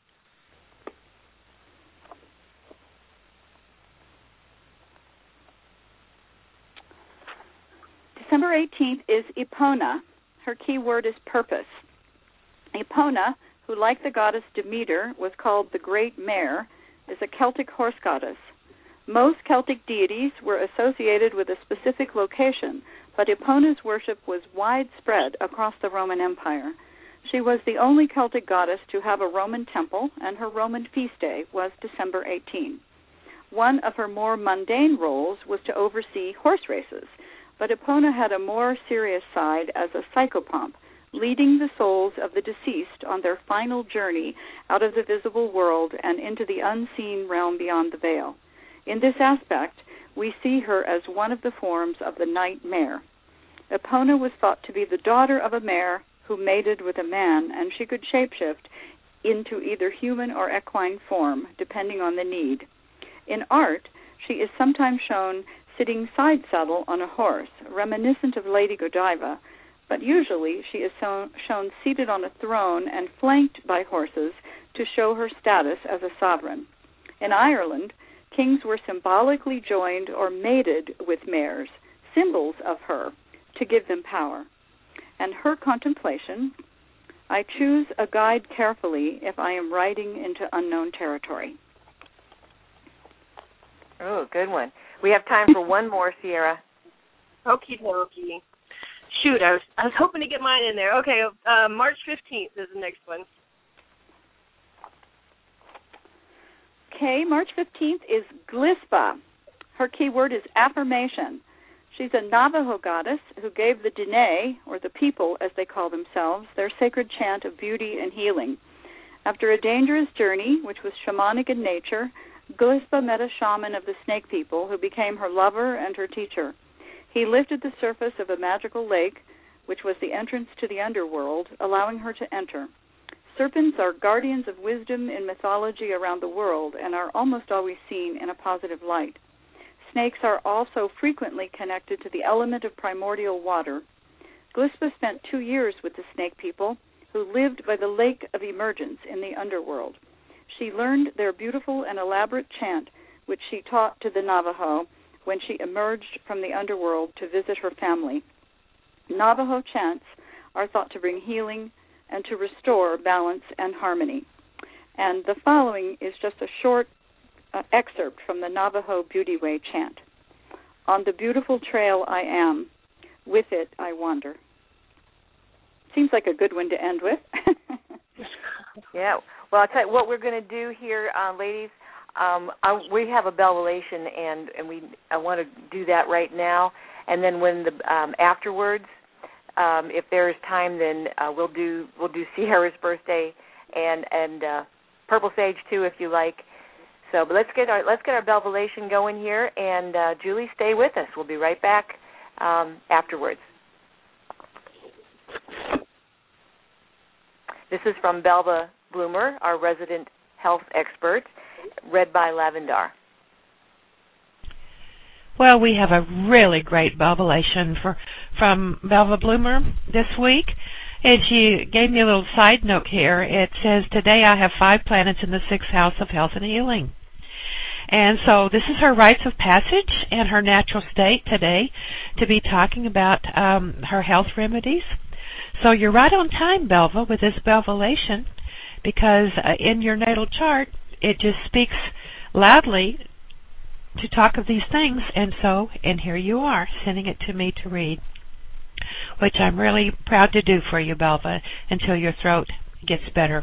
December eighteenth is Epona. Her key word is purpose. Epona, who, like the goddess Demeter, was called the Great Mare, is a Celtic horse goddess. Most Celtic deities were associated with a specific location, but Epona's worship was widespread across the Roman Empire. She was the only Celtic goddess to have a Roman temple, and her Roman feast day was December eighteenth. One of her more mundane roles was to oversee horse races, but Epona had a more serious side as a psychopomp, leading the souls of the deceased on their final journey out of the visible world and into the unseen realm beyond the veil. In this aspect, we see her as one of the forms of the night mare. Epona was thought to be the daughter of a mare who mated with a man, and she could shapeshift into either human or equine form, depending on the need. In art, she is sometimes shown sitting side saddle on a horse, reminiscent of Lady Godiva, but usually she is so, shown seated on a throne and flanked by horses to show her status as a sovereign. In Ireland, kings were symbolically joined or mated with mares, symbols of her, to give them power. And her contemplation: I choose a guide carefully if I am riding into unknown territory. Oh, good one. We have time for one more, Sierra. Okie dokie. Shoot, I was I was hoping to get mine in there. Okay, uh, March fifteenth is the next one. Okay, March fifteenth is Glispa. Her key word is affirmation. She's a Navajo goddess who gave the Diné, or the people as they call themselves, their sacred chant of beauty and healing. After a dangerous journey, which was shamanic in nature, Glispa met a shaman of the Snake people who became her lover and her teacher. He lifted the surface of a magical lake, which was the entrance to the underworld, allowing her to enter. Serpents are guardians of wisdom in mythology around the world and are almost always seen in a positive light. Snakes are also frequently connected to the element of primordial water. Glispa spent two years with the Snake people, who lived by the Lake of Emergence in the underworld. She learned their beautiful and elaborate chant, which she taught to the Navajo when she emerged from the underworld to visit her family. Navajo chants are thought to bring healing and to restore balance and harmony. And the following is just a short uh, excerpt from the Navajo Beauty Way chant. On the beautiful trail I am, with it I wander. Seems like a good one to end with. Yeah. Well, I'll tell you what we're going to do here, uh, ladies. Um, I, we have a bell relation, and, and we I want to do that right now. And then when the um, afterwards, um, if there is time, then uh, we'll do we'll do Sierra's birthday and and uh, purple sage too, if you like. So, but let's get our let's get our Belvolation going here, and uh, Julie, stay with us. We'll be right back um, afterwards. This is from Belva Bloomer, our resident health expert, read by Lavendar. Well, we have a really great Belvolation for from Belva Bloomer this week. And she gave me a little side note here. It says, today I have five planets in the sixth house of health and healing. And so this is her rites of passage and her natural state today to be talking about um, her health remedies. So you're right on time, Belva, with this Belvolation, because uh, in your natal chart, it just speaks loudly to talk of these things. And so, and here you are, sending it to me to read, which I'm really proud to do for you, Belva, until your throat gets better.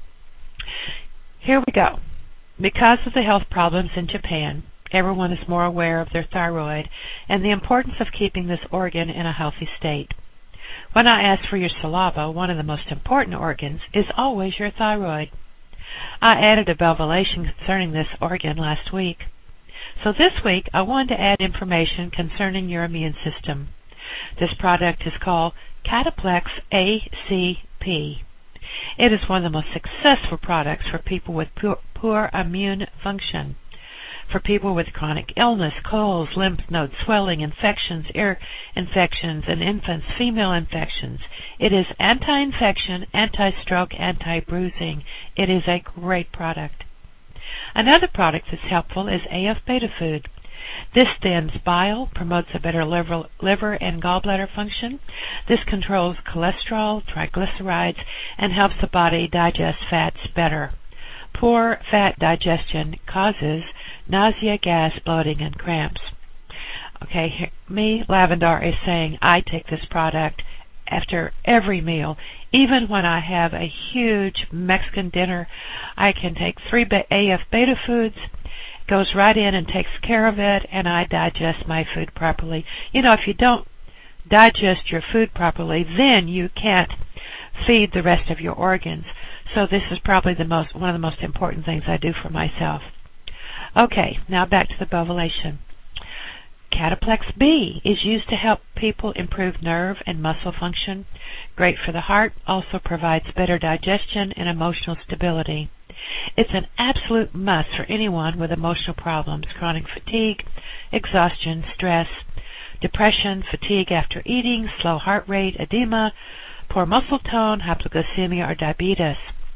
Here we go. Because of the health problems in Japan, everyone is more aware of their thyroid and the importance of keeping this organ in a healthy state. When I ask for your saliva, one of the most important organs is always your thyroid. I added a Belvolation concerning this organ last week. So this week, I wanted to add information concerning your immune system. This product is called Cataplex A C P. It is one of the most successful products for people with poor, poor immune function, for people with chronic illness, colds, lymph node swelling, infections, ear infections, and infants, female infections. It is anti-infection, anti-stroke, anti-bruising. It is a great product. Another product that's helpful is A F Beta Food. This thins bile, promotes a better liver, liver and gallbladder function. This controls cholesterol, triglycerides, and helps the body digest fats better. Poor fat digestion causes nausea, gas, bloating, and cramps. Okay, here, me, Lavendar, is saying I take this product after every meal. Even when I have a huge Mexican dinner, I can take three A F Beta Foods, goes right in and takes care of it, and I digest my food properly. You know, if you don't digest your food properly, then you can't feed the rest of your organs. So this is probably the most one of the most important things I do for myself. Okay, now back to the Belvolation. Cataplex B is used to help people improve nerve and muscle function. Great for the heart, also provides better digestion and emotional stability. It's an absolute must for anyone with emotional problems, chronic fatigue, exhaustion, stress, depression, fatigue after eating, slow heart rate, edema, poor muscle tone, hypoglycemia, or diabetes.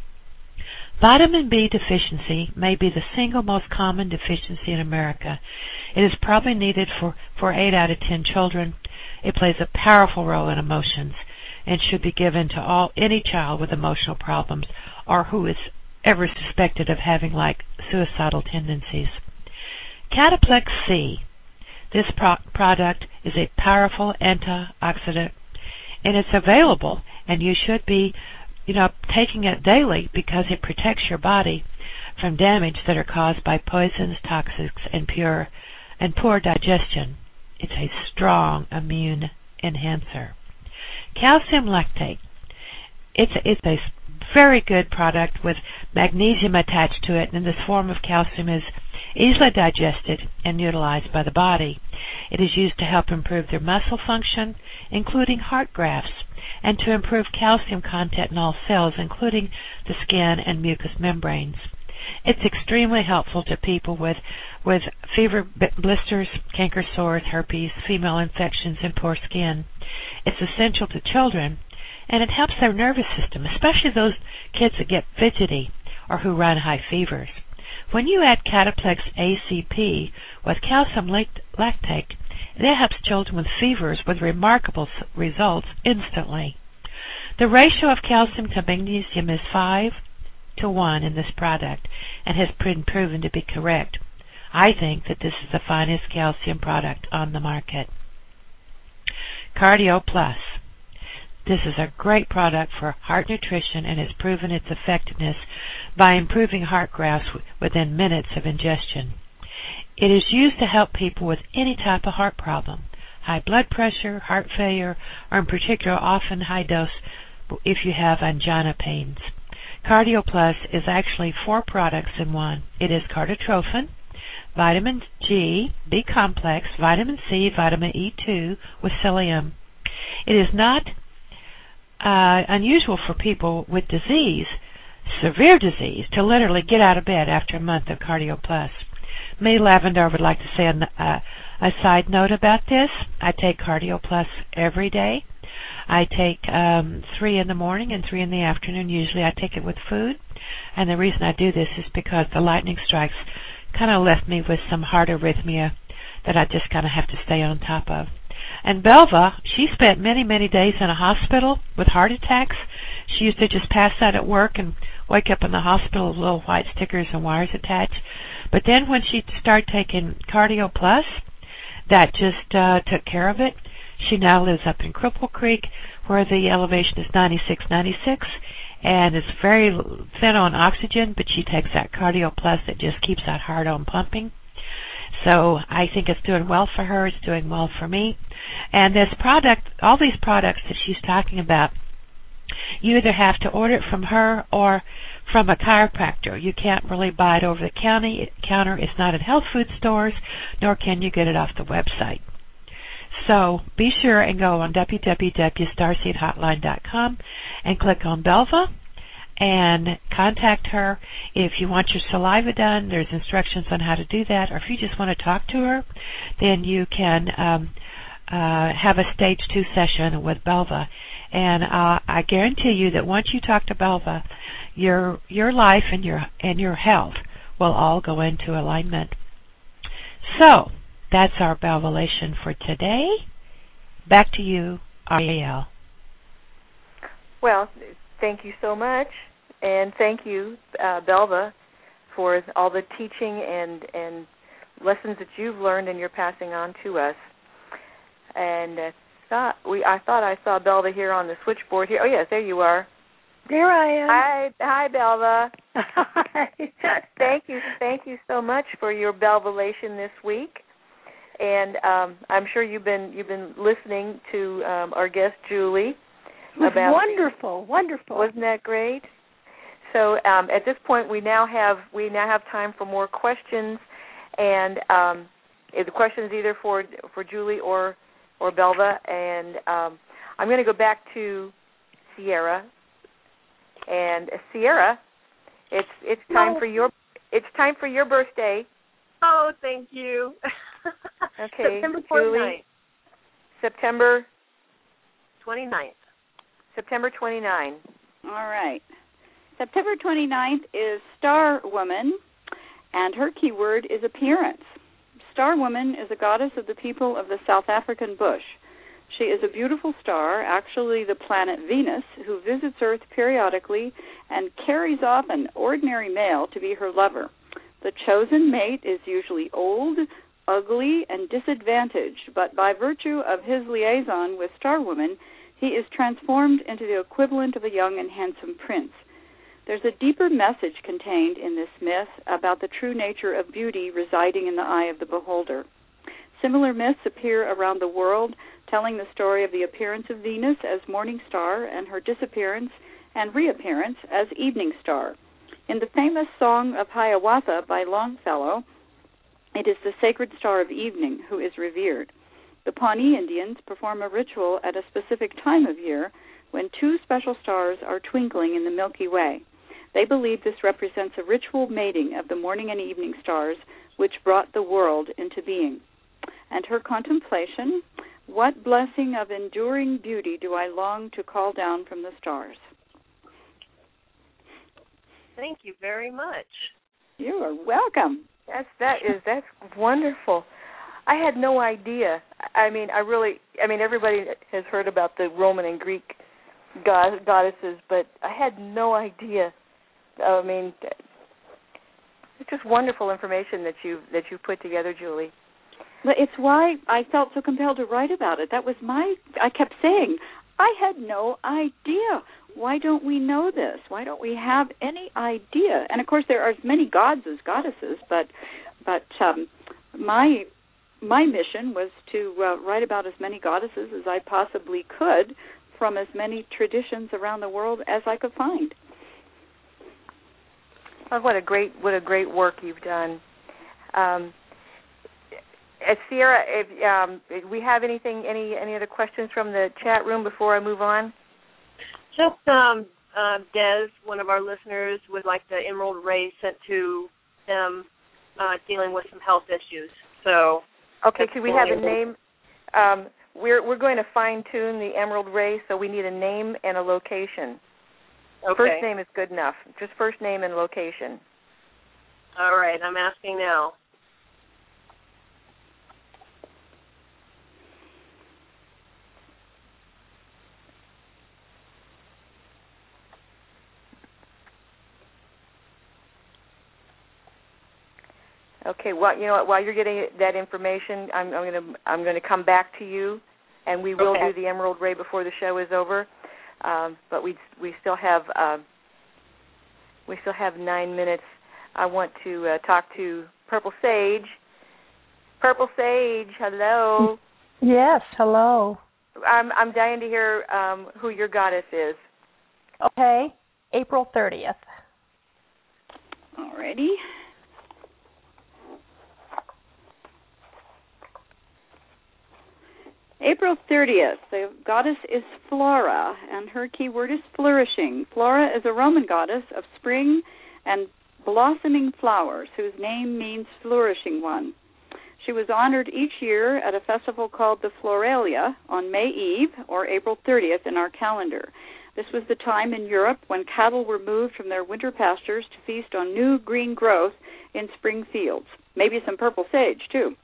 Vitamin B deficiency may be the single most common deficiency in America. It is probably needed for, for eight out of ten children. It plays a powerful role in emotions and should be given to all any child with emotional problems or who is ever suspected of having like suicidal tendencies. Cataplex C. This pro- product is a powerful antioxidant, and it's available, and you should be, you know, taking it daily because it protects your body from damage that are caused by poisons, toxics, and pure and poor digestion. It's a strong immune enhancer. Calcium lactate. It's it's a very good product with magnesium attached to it, and this form of calcium is easily digested and utilized by the body. It is used to help improve their muscle function, including heart grafts, and to improve calcium content in all cells, including the skin and mucous membranes. It's extremely helpful to people with, with fever, blisters, canker sores, herpes, female infections, and poor skin. It's essential to children, and it helps their nervous system, especially those kids that get fidgety or who run high fevers. When you add Cataplex A C P with calcium lactate, it helps children with fevers with remarkable results instantly. The ratio of calcium to magnesium is five to one in this product and has been proven to be correct. I think that this is the finest calcium product on the market. Cardio Plus. This is a great product for heart nutrition and has proven its effectiveness by improving heart grafts within minutes of ingestion. It is used to help people with any type of heart problem, high blood pressure, heart failure, or in particular often high dose if you have angina pains. Cardio Plus is actually four products in one. It is Cardiotrophon, vitamin G, B complex, vitamin C, vitamin E two with psyllium. It is not uh, unusual for people with disease, severe disease, to literally get out of bed after a month of Cardio Plus. Me, Lavendar, would like to say a, a, a side note about this. I take Cardio Plus every day. I take um, three in the morning and three in the afternoon. Usually I take it with food. And the reason I do this is because the lightning strikes kind of left me with some heart arrhythmia that I just kind of have to stay on top of. And Belva, she spent many, many days in a hospital with heart attacks. She used to just pass out at work and wake up in the hospital with little white stickers and wires attached. But then when she started taking Cardio Plus, that just uh, took care of it. She now lives up in Cripple Creek, where the elevation is ninety-six ninety-six, and it's very thin on oxygen, but she takes that Cardio Plus that just keeps that heart on pumping. So I think it's doing well for her. It's doing well for me. And this product, all these products that she's talking about, you either have to order it from her or from a chiropractor. You can't really buy it over the counter. It's not at health food stores, nor can you get it off the website. So be sure and go on w w w dot starseed hotline dot com and click on Belva and contact her. If you want your saliva done, there's instructions on how to do that. Or if you just want to talk to her, then you can um, uh, have a stage two session with Belva. And uh, I guarantee you that once you talk to Belva, your your life and your and your health will all go into alignment. So that's our Belvalation for today. Back to you, Ariel. Well, thank you so much, and thank you, uh, Belva, for all the teaching and and lessons that you've learned and you're passing on to us. And uh, thought we, I thought I saw Belva here on the switchboard here. Oh yes, there you are. There I am. Hi, hi, Belva. Hi. Thank you, thank you so much for your Belvalation this week. And um, I'm sure you've been you've been listening to um, our guest Julie. About wonderful, wonderful. Wasn't that great? So um, at this point, we now have we now have time for more questions, and um, the questions either for for Julie or or Belva. And um, I'm going to go back to Sierra. And uh, Sierra, it's it's time oh. for your it's time for your birthday. Oh, thank you. Okay, September Julie. September twenty-ninth. September twenty-ninth. All right. September twenty-ninth is Star Woman, and her keyword is appearance. Star Woman is a goddess of the people of the South African bush. She is a beautiful star, actually the planet Venus, who visits Earth periodically and carries off an ordinary male to be her lover. The chosen mate is usually old, ugly, and disadvantaged, but by virtue of his liaison with Star Woman, he is transformed into the equivalent of a young and handsome prince. There's a deeper message contained in this myth about the true nature of beauty residing in the eye of the beholder. Similar myths appear around the world, telling the story of the appearance of Venus as morning star and her disappearance and reappearance as evening star. In the famous Song of Hiawatha by Longfellow, it is the sacred star of evening who is revered. The Pawnee Indians perform a ritual at a specific time of year when two special stars are twinkling in the Milky Way. They believe this represents a ritual mating of the morning and evening stars, which brought the world into being. And her contemplation, what blessing of enduring beauty do I long to call down from the stars? Thank you very much. You are welcome. That's that is that's wonderful. I had no idea. I mean, I really. I mean, everybody has heard about the Roman and Greek god, goddesses, but I had no idea. I mean, it's just wonderful information that you that you put together, Julie. But it's why I felt so compelled to write about it. That was my. I kept saying, I had no idea. Why don't we know this? Why don't we have any idea? And of course, there are as many gods as goddesses, but but um, my my mission was to uh, write about as many goddesses as I possibly could from as many traditions around the world as I could find. Oh, what a great what a great work you've done. Um, uh, Sierra, if um, if we have anything, any any other questions from the chat room before I move on? Just um, uh, Des, one of our listeners, would like the Emerald Ray sent to them, uh, dealing with some health issues. So, okay, could we have a name? Um, we're we're going to fine tune the Emerald Ray, so we need a name and a location. Okay. First name is good enough. Just first name and location. All right, I'm asking now. Okay. Well, you know what? While you're getting that information, I'm, I'm going to I'm going to come back to you, and we will Okay. do the Emerald Ray before the show is over. Um, but we we still have um, we still have nine minutes. I want to uh, talk to Purple Sage. Purple Sage, hello. Yes, hello. I'm I'm dying to hear um, who your goddess is. Okay, April thirtieth. Alrighty. April thirtieth, the goddess is Flora, and her key word is flourishing. Flora is a Roman goddess of spring and blossoming flowers, whose name means flourishing one. She was honored each year at a festival called the Floralia on May Eve, or April thirtieth in our calendar. This was the time in Europe when cattle were moved from their winter pastures to feast on new green growth in spring fields. Maybe some purple sage, too.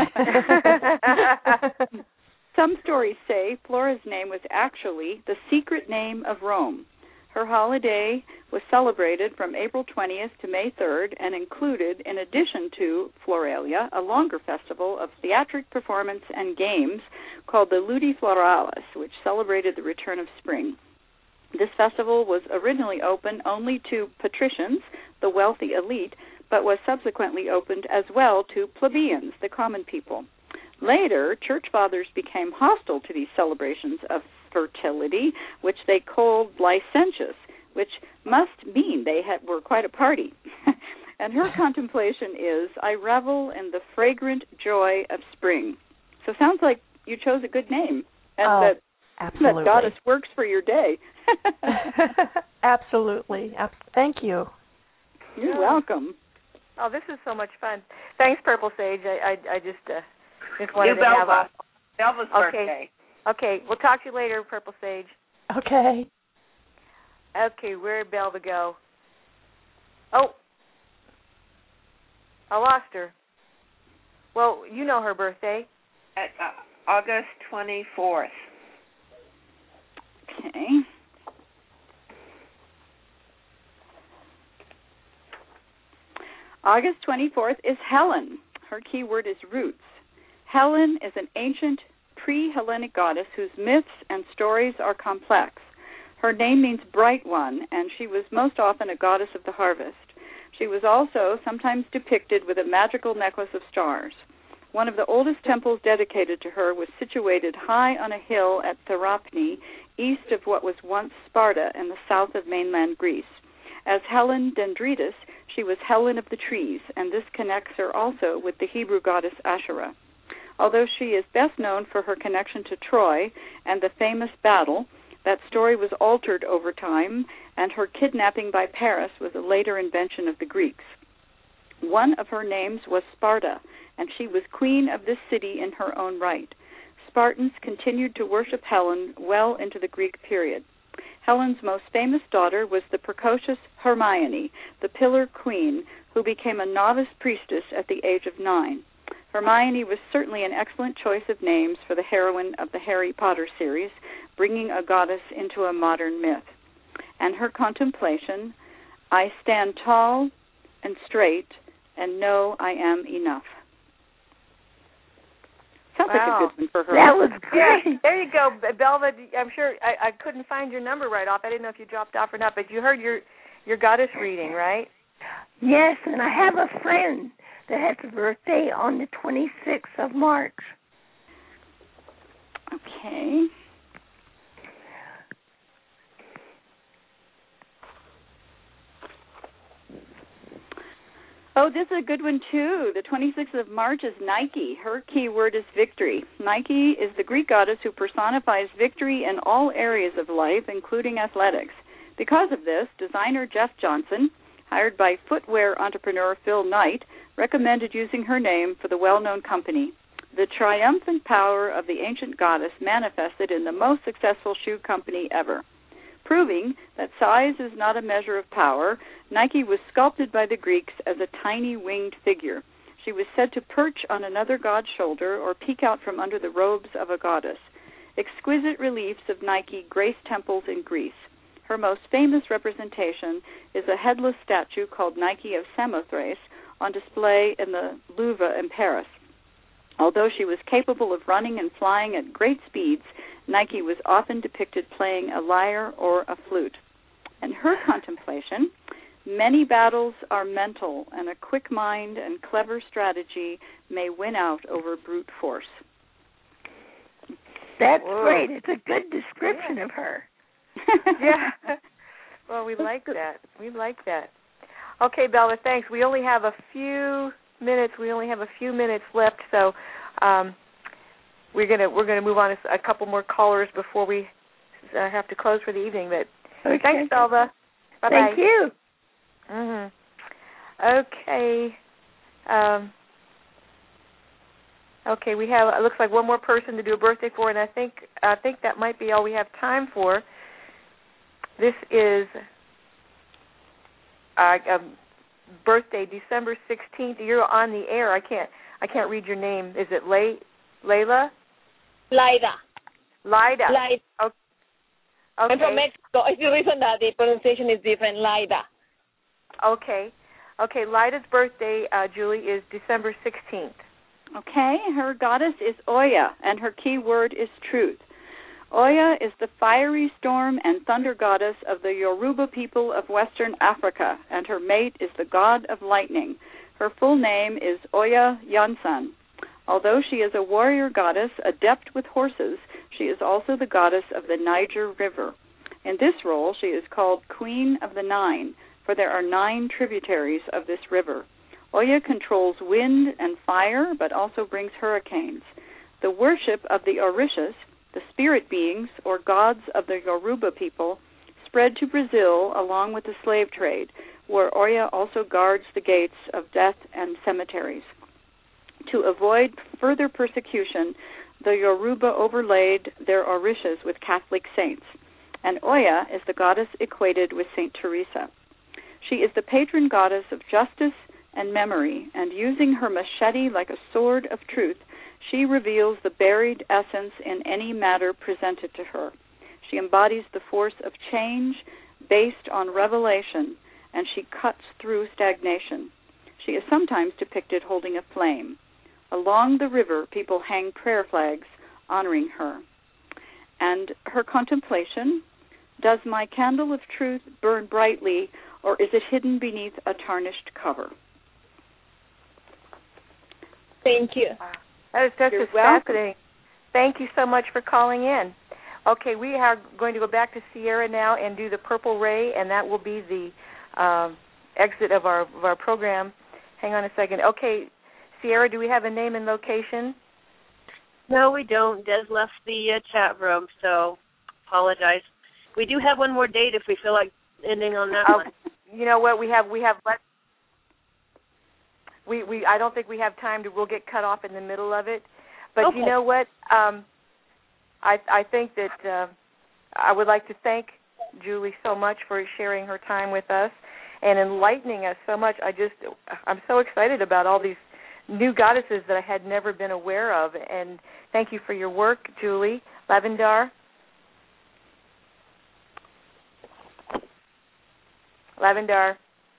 Some stories say Flora's name was actually the secret name of Rome. Her holiday was celebrated from April twentieth to May third and included, in addition to Floralia, a longer festival of theatric performance and games called the Ludi Floralis, which celebrated the return of spring. This festival was originally open only to patricians, the wealthy elite, but was subsequently opened as well to plebeians, the common people. Later, church fathers became hostile to these celebrations of fertility, which they called licentious, which must mean they had, were quite a party. And her contemplation is, I revel in the fragrant joy of spring. So sounds like you chose a good name. And oh, that, absolutely. that goddess works for your day. Absolutely. Thank you. You're welcome. Oh, this is so much fun. Thanks, Purple Sage. I, I, I just... Uh, Just wanted you to have Belva. a... Belva's okay. birthday. Okay, we'll talk to you later, Purple Sage. Okay. Okay, where'd Belva go? Oh, I lost her. Well, you know her birthday. At, uh, August twenty-fourth. Okay. August twenty-fourth is Helen. Her key word is roots. Helen is an ancient pre-Hellenic goddess whose myths and stories are complex. Her name means bright one, and she was most often a goddess of the harvest. She was also sometimes depicted with a magical necklace of stars. One of the oldest temples dedicated to her was situated high on a hill at Therapnai, east of what was once Sparta in the south of mainland Greece. As Helen Dendritas, she was Helen of the trees, and this connects her also with the Hebrew goddess Asherah. Although she is best known for her connection to Troy and the famous battle, that story was altered over time, and her kidnapping by Paris was a later invention of the Greeks. One of her names was Sparta, and she was queen of this city in her own right. Spartans continued to worship Helen well into the Greek period. Helen's most famous daughter was the precocious Hermione, the Pillar Queen, who became a novice priestess at the age of nine. Hermione was certainly an excellent choice of names for the heroine of the Harry Potter series, bringing a goddess into a modern myth. And her contemplation, I stand tall and straight and know I am enough. Sounds wow. like a good one for her. That was great. Yeah, there you go, Belva. I'm sure I, I couldn't find your number right off. I didn't know if you dropped off or not, but you heard your your goddess reading, right? Yes, and I have a friend that has a birthday on the twenty-sixth of March. Okay. Oh, this is a good one, too. The twenty-sixth of March is Nike. Her key word is victory. Nike is the Greek goddess who personifies victory in all areas of life, including athletics. Because of this, designer Jeff Johnson, hired by footwear entrepreneur Phil Knight, recommended using her name for the well-known company. The triumphant power of the ancient goddess manifested in the most successful shoe company ever. Proving that size is not a measure of power, Nike was sculpted by the Greeks as a tiny winged figure. She was said to perch on another god's shoulder or peek out from under the robes of a goddess. Exquisite reliefs of Nike grace temples in Greece. Her most famous representation is a headless statue called Nike of Samothrace on display in the Louvre in Paris. Although she was capable of running and flying at great speeds, Nike was often depicted playing a lyre or a flute. In her contemplation, many battles are mental, and a quick mind and clever strategy may win out over brute force. That's Whoa. great. It's a good description of her. Yeah. Well, we like that. We like that. Okay, Bella, thanks. We only have a few minutes. We only have a few minutes left, so um, we're gonna we're gonna move on to a couple more callers before we uh, have to close for the evening. But Okay. thanks, Belva. Bye bye. Thank you. Mhm. Okay. Um, okay, we have. It looks like one more person to do a birthday for, and I think I think that might be all we have time for. This is uh, a birthday, December sixteenth. You're on the air. I can't I can't read your name. Is it Lay Layla? Laida. Lida. Laida. Okay. I'm from Mexico. It's the reason that the pronunciation is different. Laida. Okay. Okay. Lida's birthday, uh, Julie, is December sixteenth. Okay. Her goddess is Oya, and her key word is truth. Oya is the fiery storm and thunder goddess of the Yoruba people of Western Africa, and her mate is the god of lightning. Her full name is Oya Yansan. Although she is a warrior goddess adept with horses, she is also the goddess of the Niger River. In this role, she is called Queen of the Nine, for there are nine tributaries of this river. Oya controls wind and fire, but also brings hurricanes. The worship of the Orishas, the spirit beings or gods of the Yoruba people, spread to Brazil along with the slave trade, where Oya also guards the gates of death and cemeteries. To avoid further persecution, the Yoruba overlaid their Orishas with Catholic saints, and Oya is the goddess equated with Saint Teresa. She is the patron goddess of justice and memory, and using her machete like a sword of truth, she reveals the buried essence in any matter presented to her. She embodies the force of change based on revelation, and she cuts through stagnation. She is sometimes depicted holding a flame. Along the river, people hang prayer flags honoring her. And her contemplation, does my candle of truth burn brightly, or is it hidden beneath a tarnished cover? Thank you. Wow. That is just You're fascinating. Thank you so much for calling in. Okay, we are going to go back to Sierra now and do the Purple Ray, and that will be the um, exit of our of our program. Hang on a second. Okay, Sierra, do we have a name and location? No, we don't. Des left the uh, chat room, so apologize. We do have one more date if we feel like ending on that oh, one. You know what? We have we have less. We, we I don't think we have time to. We'll get cut off in the middle of it. But okay. You know what? Um, I I think that uh, I would like to thank Julie so much for sharing her time with us and enlightening us so much. I just I'm so excited about all these new goddesses that I had never been aware of. And thank you for your work, Julie. Lavendar. Lavendar.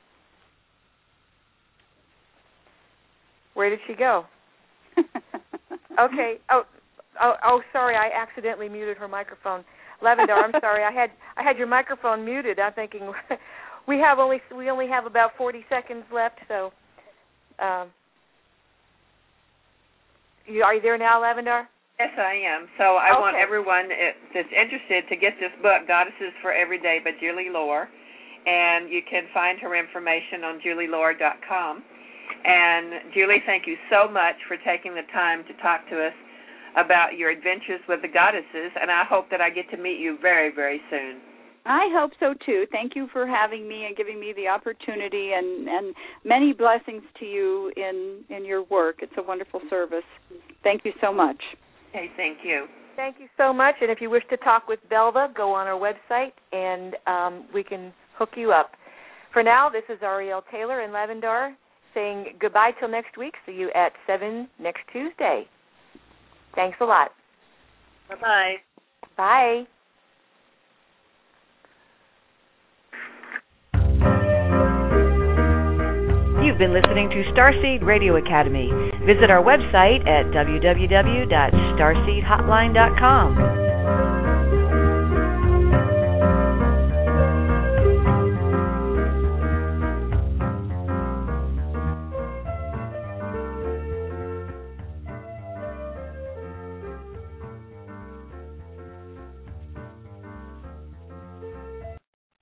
Where did she go? Okay. Oh, oh, oh, sorry. I accidentally muted her microphone. Lavendar, I'm sorry. I had I had your microphone muted. I'm thinking we have only we only have about forty seconds left. So, um, you are you there now, Lavendar? Yes, I am. So I okay. want everyone that's interested to get this book, Goddesses for Every Day by Julie Lohr, and you can find her information on julie lohr dot com. And Julie, thank you so much for taking the time to talk to us about your adventures with the goddesses, and I hope that I get to meet you very, very soon. I hope so, too. Thank you for having me and giving me the opportunity, and, and many blessings to you in, in your work. It's a wonderful service. Thank you so much. Okay, thank you. Thank you so much, and if you wish to talk with Belva, go on our website, and um, we can hook you up. For now, this is Ariel Taylor in Lavendar saying goodbye till next week. See you at seven next Tuesday. Thanks a lot. Bye-bye. Bye. You've been listening to Starseed Radio Academy. Visit our website at w w w dot starseed hotline dot com.